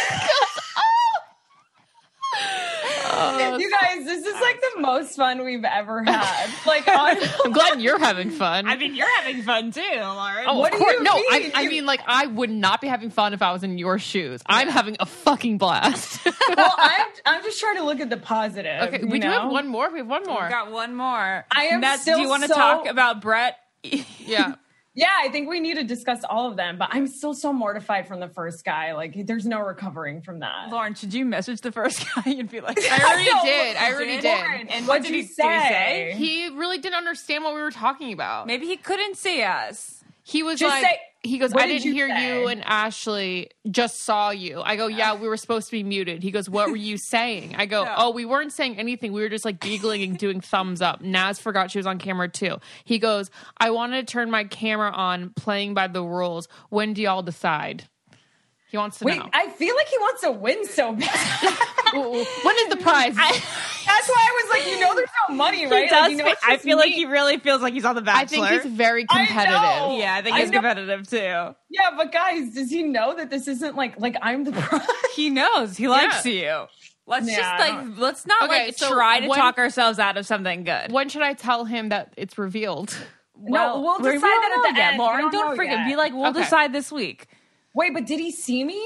You guys, this is like the most fun we've ever had. Like, on, I'm glad you're having fun. I mean, you're having fun too, Lauren. Oh, What of do course. you No, mean? I, I You- mean, like, I would not be having fun if I was in your shoes. I'm having a fucking blast. well, I'm I'm just trying to look at the positive. Okay, you we do know? have one more. We have one more. We've got one more. I am Naz, still do you want to so- talk about Brett? Yeah. Yeah, I think we need to discuss all of them, but I'm still so mortified from the first guy. Like, there's no recovering from that. Lauren, should you message the first guy and be like, I already No, did. I already did? did. Lauren, And what what did did you he- did he say? say? He really didn't understand what we were talking about. maybe he couldn't see us? He was Just like, say- he goes, what I did didn't you hear say?" you and Ashley just saw you. I go, yeah, we were supposed to be muted. He goes, what were you saying? I go, Yeah. oh, we weren't saying anything. We were just like giggling and doing thumbs up. Naz forgot she was on camera too. He goes, I wanted to turn my camera on, playing by the rules. When do y'all decide? He wants to Wait, know. I feel like he wants to win so bad. When is the prize? That's why I was like, you know, there's no money, right? He does. Like, you know, fe- it's I just feel like me. he really feels like he's on The I Bachelor. think he's very I competitive. know. Yeah, I think I he's know. competitive too. Yeah, but guys, does he know that this isn't like like I'm the prize? He knows. He likes you. Let's Yeah, just I like let's not Okay, like so try to when- talk ourselves out of something good. When should I tell him that it's revealed? No, we'll we decide don't that know at the yet, end. We Lauren, don't don't know forget. yet. Be like, we'll Okay. decide this week. Wait, but did he see me?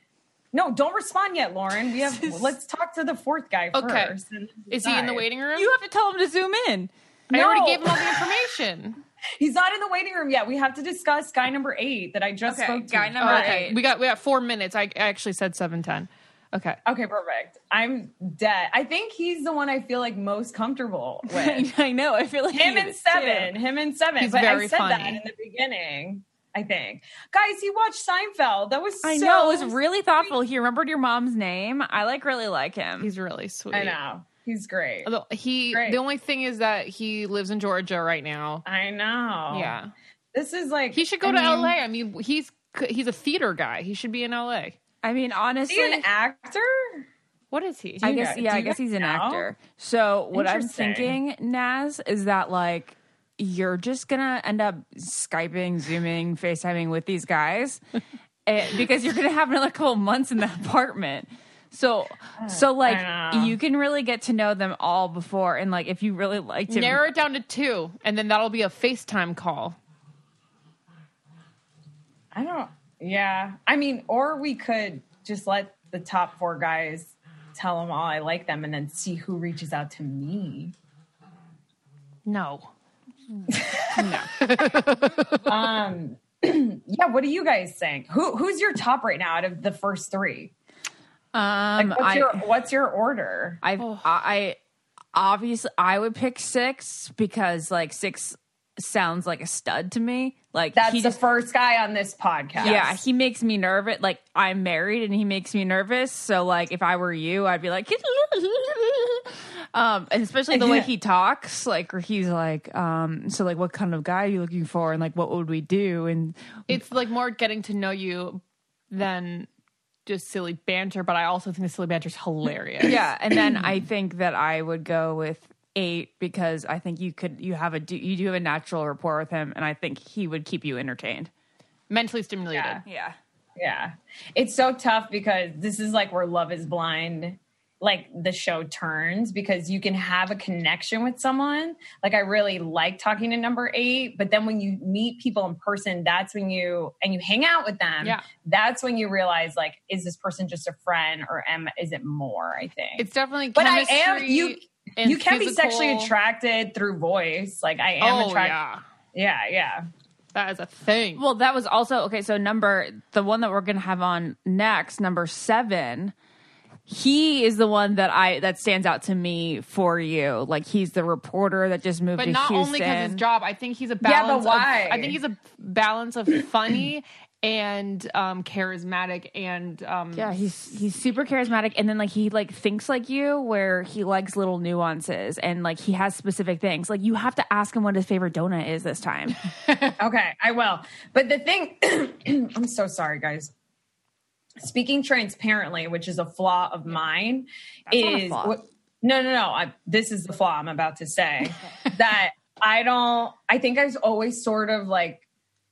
No, don't respond yet, Lauren. We have let's talk to the fourth guy Okay. first. and Is he in the decide. waiting room? You have to tell him to zoom in. I No. already gave him all the information. He's not in the waiting room yet. We have to discuss guy number eight that I just Okay, spoke to. guy number Oh, eight. okay. We got we got four minutes. I, I actually said seven ten. Okay. Okay, perfect. I'm dead. I think he's the one I feel like most comfortable with. I know. I feel like Him he and is, seven. too. Him and seven. He's but very I said that funny. in the beginning. I think, guys, he watched Seinfeld. That was I so know. It was really thoughtful. He remembered your mom's name. I like really like him. He's really sweet. I know. He's great. Although he Great. the only thing is that he lives in Georgia right now. I know. Yeah. This is like He should go I to mean, L A. I mean, he's he's a theater guy. He should be in L A. I mean, Is honestly, he an actor? What is he? I you guess know- yeah, do I you guess guys he's an know? actor. So what I'm Interesting. thinking, Naz, is that like you're just gonna end up Skyping, Zooming, FaceTiming with these guys eh, because you're gonna have another couple months in the apartment. So so like I know. you can really get to know them all before, and like if you really liked him, Narrow it down to two, and then that'll be a FaceTime call. I don't. Yeah, I mean, or we could just let the top four guys tell them all I like them, and then see who reaches out to me. No. um. Yeah. What are you guys saying? Who Who's your top right now out of the first three? um, Like, what's I, your What's your order? I, I, I obviously I would pick six because like six sounds like a stud to me. Like That's he the just, first guy on this podcast. yeah, he makes me nervous. Like I'm married and he makes me nervous. So like if I were you, I'd be like, um, and especially the way he talks, like or he's like, um, so like what kind of guy are you looking for, and like what would we do? And It's like more getting to know you than just silly banter, but I also think the silly banter is hilarious. yeah, and then I think that I would go with eight because I think you could you have a do- you do have a natural rapport with him, and I think he would keep you entertained, mentally stimulated. Yeah. Yeah. Yeah. It's so tough because this is like where Love is Blind, like the show turns, because you can have a connection with someone. Like I really like talking to number eight, but then when you meet people in person, that's when you, and you hang out with them. Yeah. That's when you realize like, is this person just a friend or am, is it more, I think. It's definitely but I chemistry am, you, and you can be physical- sexually attracted through voice. Like I am Oh, attracted. Yeah. Yeah. Yeah. That is a thing. Well, that was also okay. So number the one that we're gonna have on next, number seven. He is the one that I that stands out to me for you. Like he's the reporter that just moved But to not Houston. only because his job. I think he's a Yeah, but balance. why? Of, I think he's a balance of funny and um, charismatic and um, Yeah, he's he's super charismatic, and then like he like thinks like you, where he likes little nuances, and like he has specific things. Like you have to ask him what his favorite donut is this time. Okay, I will. But the thing, I'm so sorry, guys. Speaking transparently, which is a flaw of mine, That's not a is flaw. what, no, no, no. I, this is the flaw I'm about to say that I don't. I think I was always sort of like.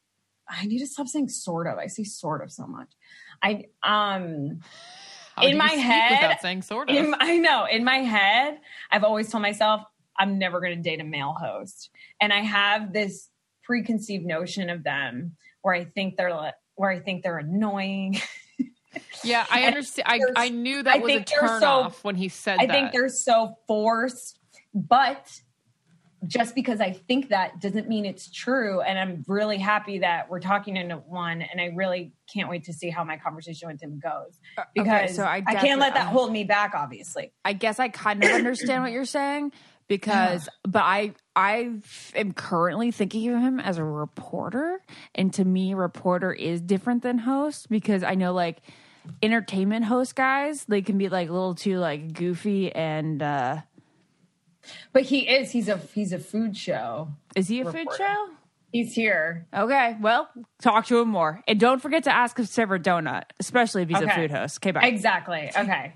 I need to stop saying sort of. I say sort of so much. I um. How do in you my speak head, without saying sort of? in- I know. In my head, I've always told myself I'm never going to date a male host, and I have this preconceived notion of them where I think they're li- where I think they're annoying. Yeah, I And understand. I, they're- I knew that I was a think they're turn so- off when he said I that. think they're so forced, but just because I think that doesn't mean it's true. And I'm really happy that we're talking into one, and I really can't wait to see how my conversation with him goes because so I I can't let that defi- hold me back. Obviously, I guess I kind of understand what you're saying because, but I I am currently thinking of him as a reporter, and to me, reporter is different than host because I know like entertainment host guys, they can be like a little too like goofy and. uh but he is. He's a he's a food show. Is he a food reporter. show? He's here. Okay, well, talk to him more. And don't forget to ask his favorite donut, especially if he's a Okay. food host. Okay, bye. Exactly. Okay.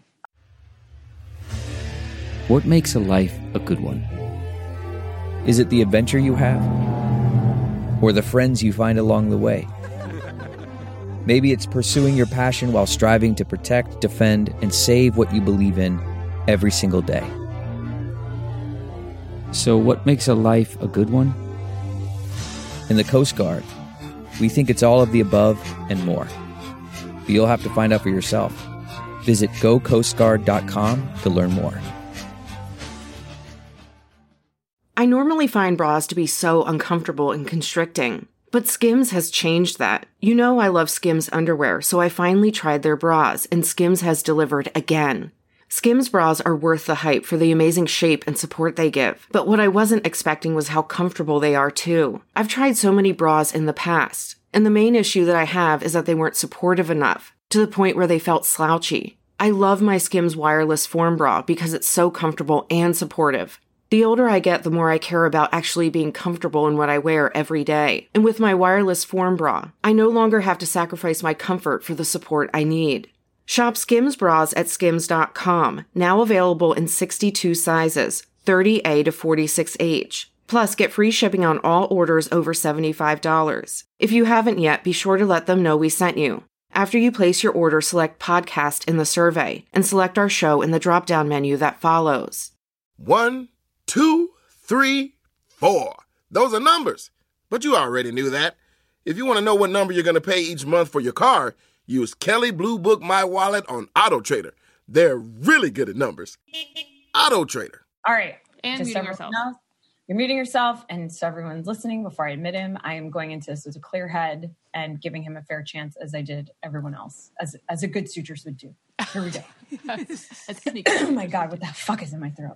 What makes a life a good one? Is it the adventure you have? Or the friends you find along the way? Maybe it's pursuing your passion while striving to protect, defend, and save what you believe in every single day. So what makes a life a good one? In the Coast Guard, we think it's all of the above and more. But you'll have to find out for yourself. Visit go coast guard dot com to learn more. I normally find bras to be so uncomfortable and constricting, but Skims has changed that. You know I love Skims underwear, so I finally tried their bras, and Skims has delivered again. Skims bras are worth the hype for the amazing shape and support they give, but what I wasn't expecting was how comfortable they are too. I've tried so many bras in the past, and the main issue that I have is that they weren't supportive enough, to the point where they felt slouchy. I love my Skims wireless form bra because it's so comfortable and supportive. The older I get, the more I care about actually being comfortable in what I wear every day. And with my wireless form bra, I no longer have to sacrifice my comfort for the support I need. Shop Skims bras at skims dot com, now available in sixty-two sizes, thirty A to forty-six H. Plus, get free shipping on all orders over seventy-five dollars. If you haven't yet, be sure to let them know we sent you. After you place your order, select podcast in the survey and select our show in the drop-down menu that follows. One, two, three, four. Those are numbers. But you already knew that. If you want to know what number you're going to pay each month for your car, use Kelley Blue Book My Wallet on AutoTrader. They're really good at numbers. AutoTrader. All right. And Just muting so yourself. everyone knows, you're muting yourself, and so everyone's listening. Before I admit him, I am going into this with a clear head and giving him a fair chance, as I did everyone else, as as a good sutures would do. Here we go. That's sneaky. Oh my God, what the fuck is in my throat?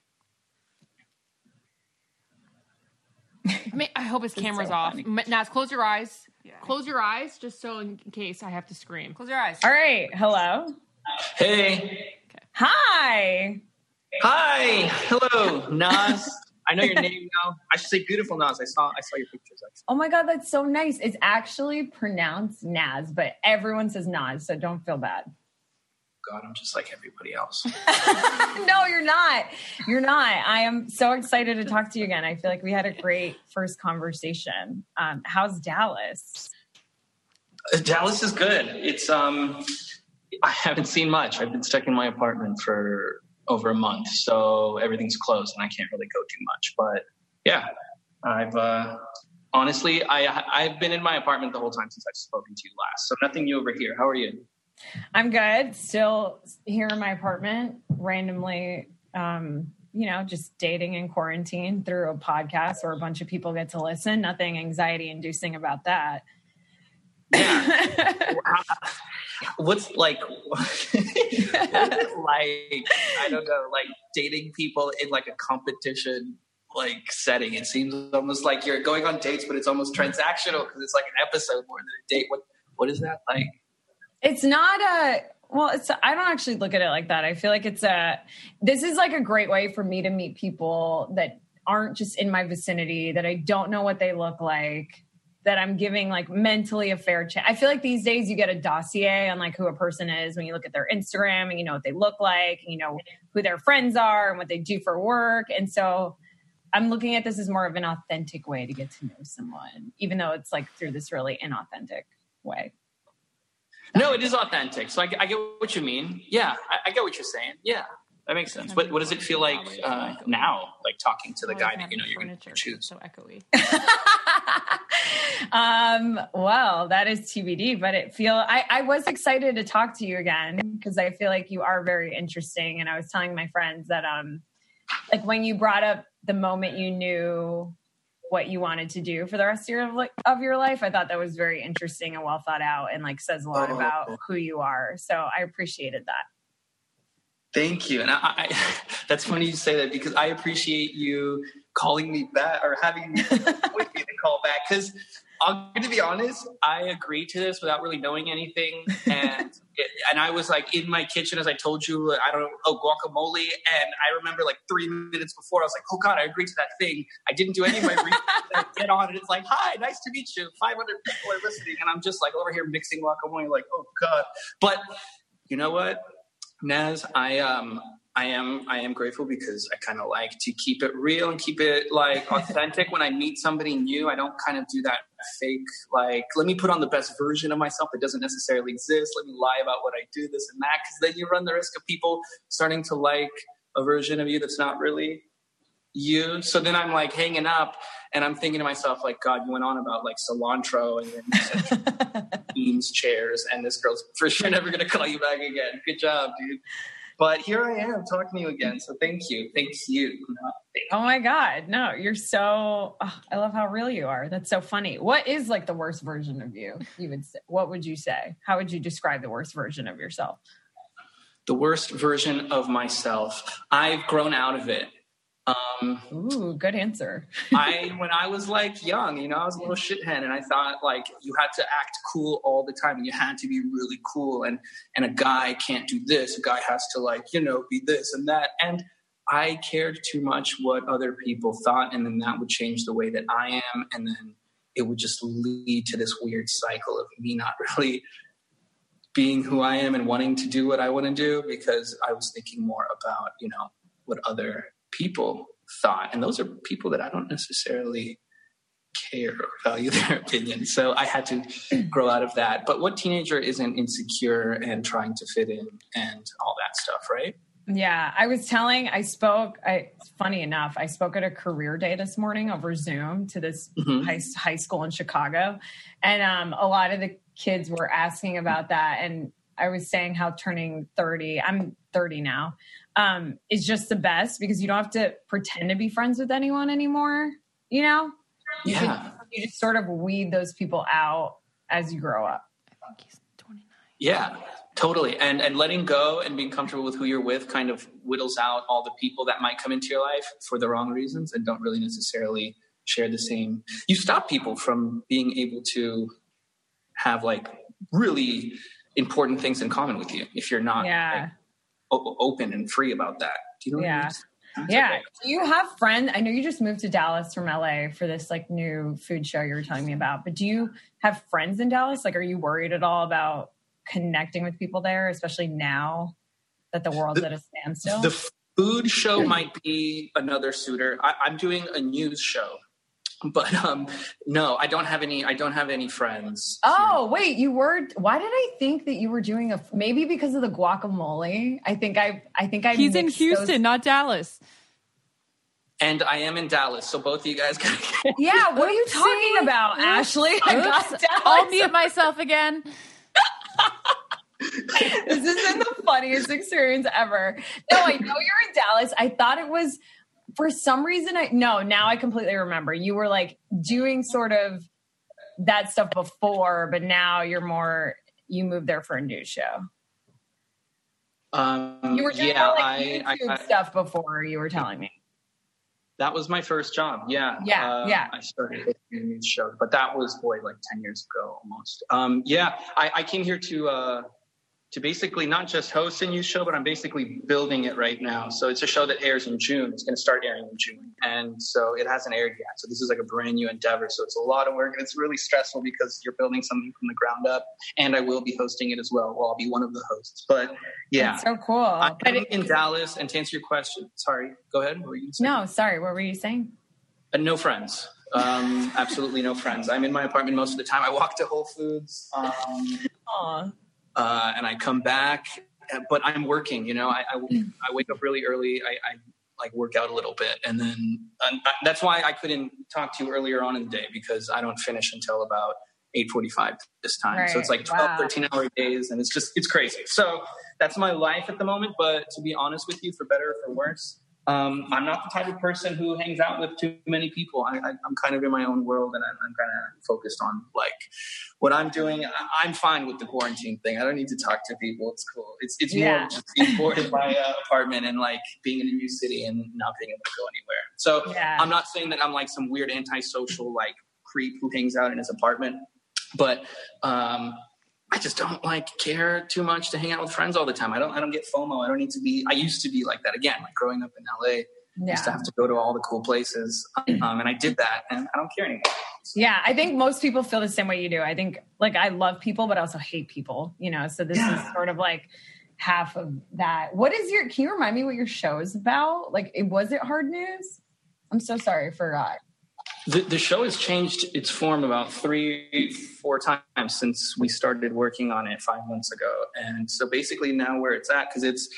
I mean, I hope his It's camera's so off. funny. M- Naz, close your eyes. Close your eyes, just so in case I have to scream. Close your eyes. All right. Hello. Hey. Hi. Hi. Hello, Naz. I know your name now. I should say beautiful Naz. I saw I saw your pictures actually. Oh my God, that's so nice. It's actually pronounced Naz, but everyone says Naz, so don't feel bad. God, I'm just like everybody else. No, you're not. You're not. I am so excited to talk to you again. I feel like we had a great first conversation. Um, how's Dallas? Uh, Dallas is good. It's um I haven't seen much. I've been stuck in my apartment for over a month, so everything's closed and I can't really go too much. But yeah, I've uh, honestly I I've been in my apartment the whole time since I've spoken to you last. So nothing new over here. How are you? I'm good. Still here in my apartment, randomly, um, you know, just dating in quarantine through a podcast where a bunch of people get to listen. Nothing anxiety inducing about that. Yeah. What's like, what is it like, I don't know, like dating people in like a competition like setting? It seems almost like you're going on dates, but it's almost transactional because it's like an episode more than a date. What What is that like? It's not a, well, it's, I don't actually look at it like that. I feel like it's a, this is like a great way for me to meet people that aren't just in my vicinity, that I don't know what they look like, that I'm giving like mentally a fair chance. I feel like these days you get a dossier on like who a person is when you look at their Instagram and you know what they look like, and you know who their friends are and what they do for work. And so I'm looking at this as more of an authentic way to get to know someone, even though it's like through this really inauthentic way. No, it is authentic. So I, I get what you mean. Yeah, I, I get what you're saying. Yeah, that makes sense. What What does it feel like uh, now, like talking to the guy that you know you're going to choose? So echoey. um, well, that is T B D, but it feel, I, I was excited to talk to you again because I feel like you are very interesting. And I was telling my friends that, um, like when you brought up the moment you knew what you wanted to do for the rest of your, like, of your life, I thought that was very interesting and well thought out and like says a lot Oh. about who you are. So I appreciated that. Thank you. And I, I, that's funny you say that because I appreciate you calling me back or having me with me to call back. Because I'm going to be honest, I agreed to this without really knowing anything. And it, and I was like in my kitchen, as I told you, I don't know, oh, guacamole. And I remember like three minutes before, I was like, oh God, I agreed to that thing. I didn't do any of my research. I get on and it's like, hi, nice to meet you. five hundred people are listening. And I'm just like over here mixing guacamole, like, oh God. But you know what? Naz, I um I am I am grateful because I kind of like to keep it real and keep it like authentic. When I meet somebody new, I don't kind of do that fake like let me put on the best version of myself that doesn't necessarily exist. Let me lie about what I do, this and that, because then you run the risk of people starting to like a version of you that's not really you. So then I'm like hanging up and I'm thinking to myself like, God, you went on about like cilantro and then Eames chairs, and this girl's for sure never going to call you back again. Good job, dude. But here I am talking to you again. So thank you. Thank you. Oh my God. No, you're so, oh, I love how real you are. That's so funny. What is like the worst version of you? You would say, what would you say? How would you describe the worst version of yourself? The worst version of myself. I've grown out of it. Um, Ooh, good answer. I, when I was like young, you know, I was a little shithead and I thought like you had to act cool all the time and you had to be really cool. And, and a guy can't do this. A guy has to like, you know, be this and that. And I cared too much what other people thought. And then that would change the way that I am. And then it would just lead to this weird cycle of me not really being who I am and wanting to do what I want to do, because I was thinking more about, you know, what other people thought. And those are people that I don't necessarily care or value their opinion. So I had to grow out of that. But what teenager isn't insecure and trying to fit in and all that stuff, right? Yeah, I was telling, I spoke, I, funny enough, I spoke at a career day this morning over Zoom to this mm-hmm. high, high school in Chicago. And um, a lot of the kids were asking about that. And I was saying how turning thirty, I'm thirty now, um, is just the best because you don't have to pretend to be friends with anyone anymore, you know? You yeah. Can, you just sort of weed those people out as you grow up. I think he's twenty-nine. Yeah. Totally. And and letting go and being comfortable with who you're with kind of whittles out all the people that might come into your life for the wrong reasons and don't really necessarily share the same. You stop people from being able to have like really important things in common with you if you're not yeah. like, o- open and free about that. Do you know what yeah. I mean? Yeah. Okay. Do you have friends? I know you just moved to Dallas from L A for this like new food show you were telling me about, but do you have friends in Dallas? Like, are you worried at all about connecting with people there, especially now that the world's the, at a standstill? The food show might be another suitor. I, I'm doing a news show, but um, no, I don't have any. I don't have any friends. Oh wait, you were. Why did I think that you were doing a? Maybe because of the guacamole. I think I. I think I. He's in Houston, those. not Dallas. And I am in Dallas, so both of you guys gotta get. Yeah, what are you talking about, Ashley? I got Dallas. I'll mute myself again. This has been the funniest experience ever. No, I know you're in Dallas. I thought it was for some reason. I no, now I completely remember. You were like doing sort of that stuff before, but now you're more. You moved there for a news show. Um, you were doing yeah, more, like, I, YouTube I, I, stuff before. You were telling me. That was my first job. Yeah. Yeah. Uh, yeah. I started with a news show, but that was, boy, like ten years ago almost. Um, yeah. I, I came here to, uh, to basically not just host a news show, but I'm basically building it right now. So it's a show that airs in June. It's going to start airing in June. And so it hasn't aired yet. So this is like a brand new endeavor. So it's a lot of work and it's really stressful because you're building something from the ground up, and I will be hosting it as well. Well, I'll be one of the hosts, but yeah. That's so cool. I'm but it, in Dallas, and to answer your question, sorry, go ahead. What were you saying? No, sorry. What were you saying? Uh, no friends. Um, absolutely no friends. I'm in my apartment most of the time. I walk to Whole Foods. Um, Aww. Uh, and I come back, but I'm working, you know, I, I, I wake up really early. I, I like work out a little bit. And then and that's why I couldn't talk to you earlier on in the day, because I don't finish until about eight forty-five this time. Right. So it's like twelve, wow. thirteen hour days. And it's just, it's crazy. So that's my life at the moment. But to be honest with you, for better or for worse, Um, I'm not the type of person who hangs out with too many people. I, I, I'm kind of in my own world, and I'm, I'm kind of focused on like what I'm doing. I, I'm fine with the quarantine thing. I don't need to talk to people. It's cool. It's it's Yeah. more just being bored in my uh, apartment and like being in a new city and not being able to go anywhere. So Yeah. I'm not saying that I'm like some weird antisocial like creep who hangs out in his apartment, but um, I just don't like care too much to hang out with friends all the time. I don't, I don't get FOMO. I don't need to be, I used to be like that again, like growing up in L A, Yeah. I used to have to go to all the cool places. Um, and I did that, and I don't care anymore. Yeah, I think most people feel the same way you do. I think like I love people, but I also hate people, you know, so this Yeah. is sort of like half of that. What is your, can you remind me what your show is about? Like, it, was it hard news? I'm so sorry, I forgot. The, the show has changed its form about three, four times since we started working on it five months ago. And so basically now where it's at, because it's,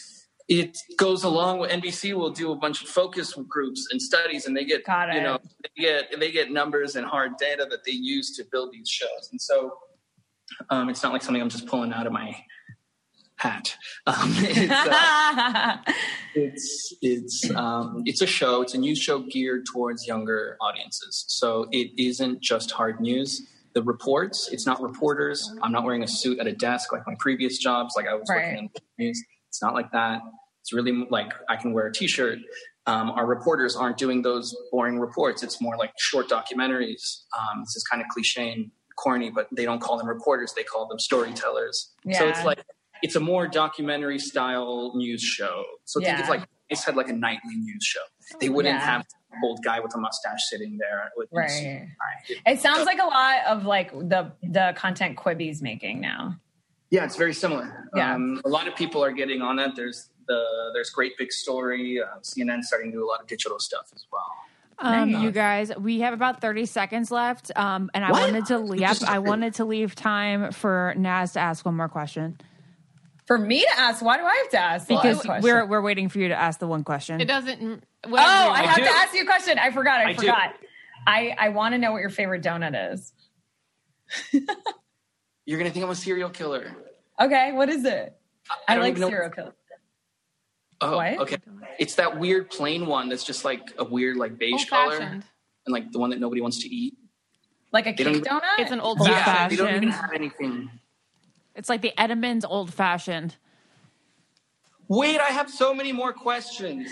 it goes along with N B C will do a bunch of focus groups and studies, and they get, Got you it. know, they get, they get numbers and hard data that they use to build these shows. And so um, it's not like something I'm just pulling out of my hat. Um, it's, uh, it's, it's, um, it's a show, it's a news show geared towards younger audiences. So it isn't just hard news. The reports, it's not reporters. I'm not wearing a suit at a desk like my previous jobs. Like I was Right. working in news. It's not like that. It's really like I can wear a t-shirt. Um, our reporters aren't doing those boring reports. It's more like short documentaries. Um, this is kind of cliche and corny, but they don't call them reporters. They call them storytellers. So it's Yeah. like, it's a more documentary style news show. So think Yeah. of like, it's had like a nightly news show. They wouldn't Yeah. have an old guy with a mustache sitting there. With Right. It sounds like a lot of like the the content Quibi's making now. Yeah, it's very similar. Yeah. Um, a lot of people are getting on that. There's the there's Great Big Story. Uh, C N N starting to do a lot of digital stuff as well. Um, Nice. You guys, we have about thirty seconds left. Um, and I What? wanted to, yep, I wanted to leave time for Naz to ask one more question. For me to ask, why do I have to ask? the Because last question? we're we're waiting for you to ask the one question. It doesn't. Oh, I, I have do. to ask you a question. I forgot. I, I do. forgot. I, I want to know what your favorite donut is. You're gonna think I'm a serial killer. Okay, what is it? I I, don't like even know- serial killer. Oh, What? okay. It's that weird plain one that's just like a weird like beige color, and like the one that nobody wants to eat. Like a They don't cake even- donut? It's an old Yeah, fashioned. they don't even have anything. It's like the Edmonds old fashioned. Wait, I have so many more questions.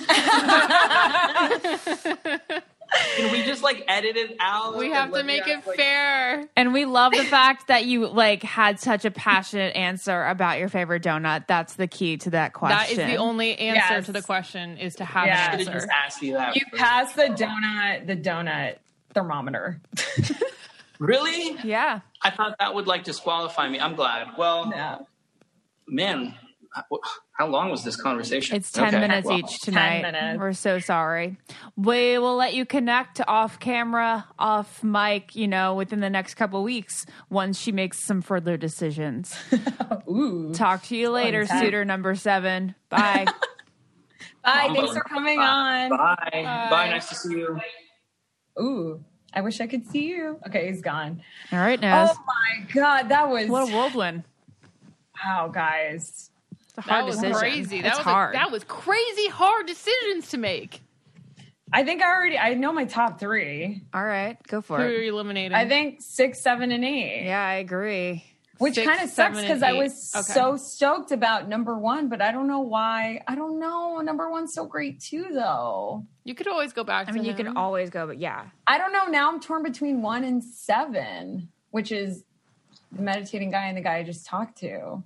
Can we just like edit it out? We and have to let me make it ask, like- fair. And we love the fact that you like had such a passionate answer about your favorite donut. That's the key to that question. That is the only answer Yes. to the question is to have Yeah. an Should've answer. just asked you that. You first. pass the donut, the donut thermometer. Really? Yeah. I thought that would like disqualify me. I'm glad. Well, Yeah. man, how long was this conversation? It's ten Okay, minutes well, each tonight. minutes. We're so sorry. We will let you connect off camera, off mic, you know, within the next couple weeks once she makes some further decisions. Ooh. Talk to you later, intense. suitor number seven. Bye. Bye. Thanks for coming on. Bye. Bye. Bye. Nice to see you. Ooh. I wish I could see you. Okay, he's gone. All right, Naz. Oh my God. That was. What a whirlwind. Wow, guys. It's a hard That was decision. crazy. That It's was hard. A, that was crazy hard decisions to make. I think I already, I know my top three. All right, go for Who are it. you eliminating? I think six, seven, and eight. Yeah, I agree. Which Six, kind of sucks seven, and because I eight. was Okay. so stoked about number one, but I don't know why. I don't know. Number one's so great too, though. You could always go back I to mean, you him. can always go, but yeah. I don't know. Now I'm torn between one and seven, which is the meditating guy and the guy I just talked to.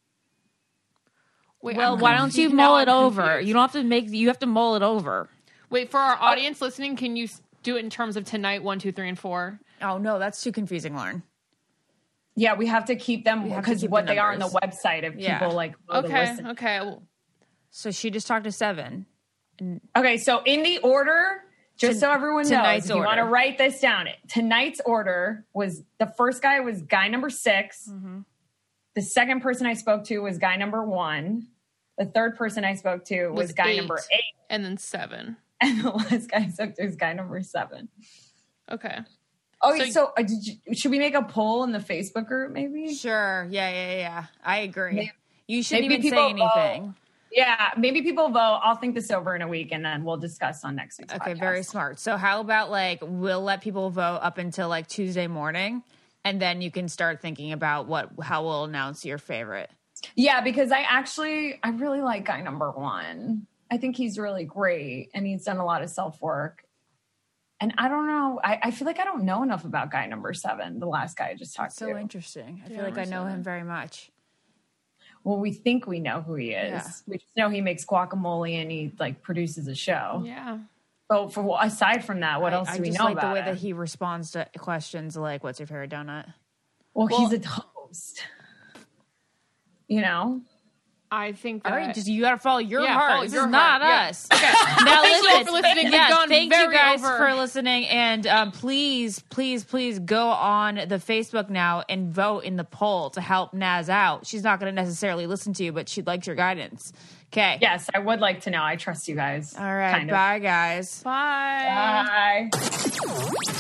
Wait, Well, I'm why don't you confused. mull Now it I'm over? confused. You don't have to make. You have to mull it over. Wait, for our audience listening, can you s- do it in terms of tonight, one, two, three, and four? Oh no, that's too confusing, Lauren. Yeah, we have to keep them We have to because keep what the they are on the numbers. website if Yeah. people like go to Okay, listen. okay. Well, So she just talked to seven. Okay, so in the order, just Ton- so everyone knows, tonight's if you want to order. write this down, tonight's order was the first guy was guy number six. Mm-hmm. The second person I spoke to was guy number one. The third person I spoke to was, Was guy eight. number eight. and then seven. And the last guy I spoke to was guy number seven. Okay. Oh, So- so, uh, did you, should we make a poll in the Facebook group maybe? Sure. Yeah, yeah, yeah. I agree. Maybe- you shouldn't maybe even say people anything. vote. Yeah, maybe people vote. I'll think this over in a week and then we'll discuss on next week's Okay, podcast. very smart. So how about like we'll let people vote up until like Tuesday morning, and then you can start thinking about what how we'll announce your favorite. Yeah, because I actually, I really like guy number one. I think he's really great and he's done a lot of self work. And I don't know, I, I feel like I don't know enough about guy number seven, the last guy I just talked So to. interesting. I feel Yeah, like I know so- him very much. Well, we think we know who he is. Yeah. We just know he makes guacamole and he like produces a show. Yeah. But for aside from that, what I, else I do we just know like about the way him? that he responds to questions like, "What's your favorite donut?" Well, Well- he's a host. You know? I think that. All right, just you got to follow your Yeah, heart. follow This your is not heart, yeah. us. Okay. Now Thank you all listen, for listening. We've yes, gone thank you very guys over. for listening, and um, please, please, please go on the Facebook now and vote in the poll to help Naz out. She's not going to necessarily listen to you, but she likes your guidance. Okay. Yes, I would like to know. I trust you guys. All right. kind of. Bye, guys. Bye. Bye.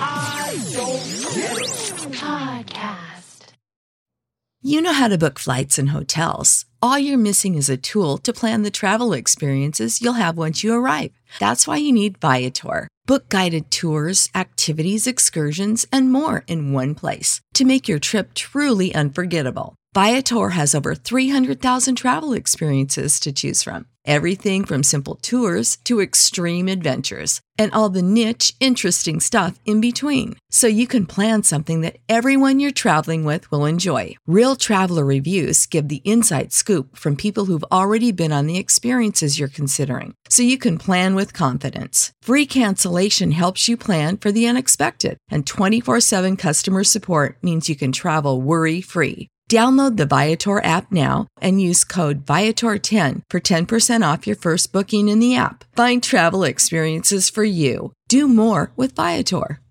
Podcast. You know how to book flights and hotels. All you're missing is a tool to plan the travel experiences you'll have once you arrive. That's why you need Viator. Book guided tours, activities, excursions, and more in one place to make your trip truly unforgettable. Viator has over three hundred thousand travel experiences to choose from. Everything from simple tours to extreme adventures and all the niche, interesting stuff in between. So you can plan something that everyone you're traveling with will enjoy. Real traveler reviews give the inside scoop from people who've already been on the experiences you're considering. So you can plan with confidence. Free cancellation helps you plan for the unexpected. And twenty-four seven customer support means you can travel worry-free. Download the Viator app now and use code Viator ten for ten percent off your first booking in the app. Find travel experiences for you. Do more with Viator.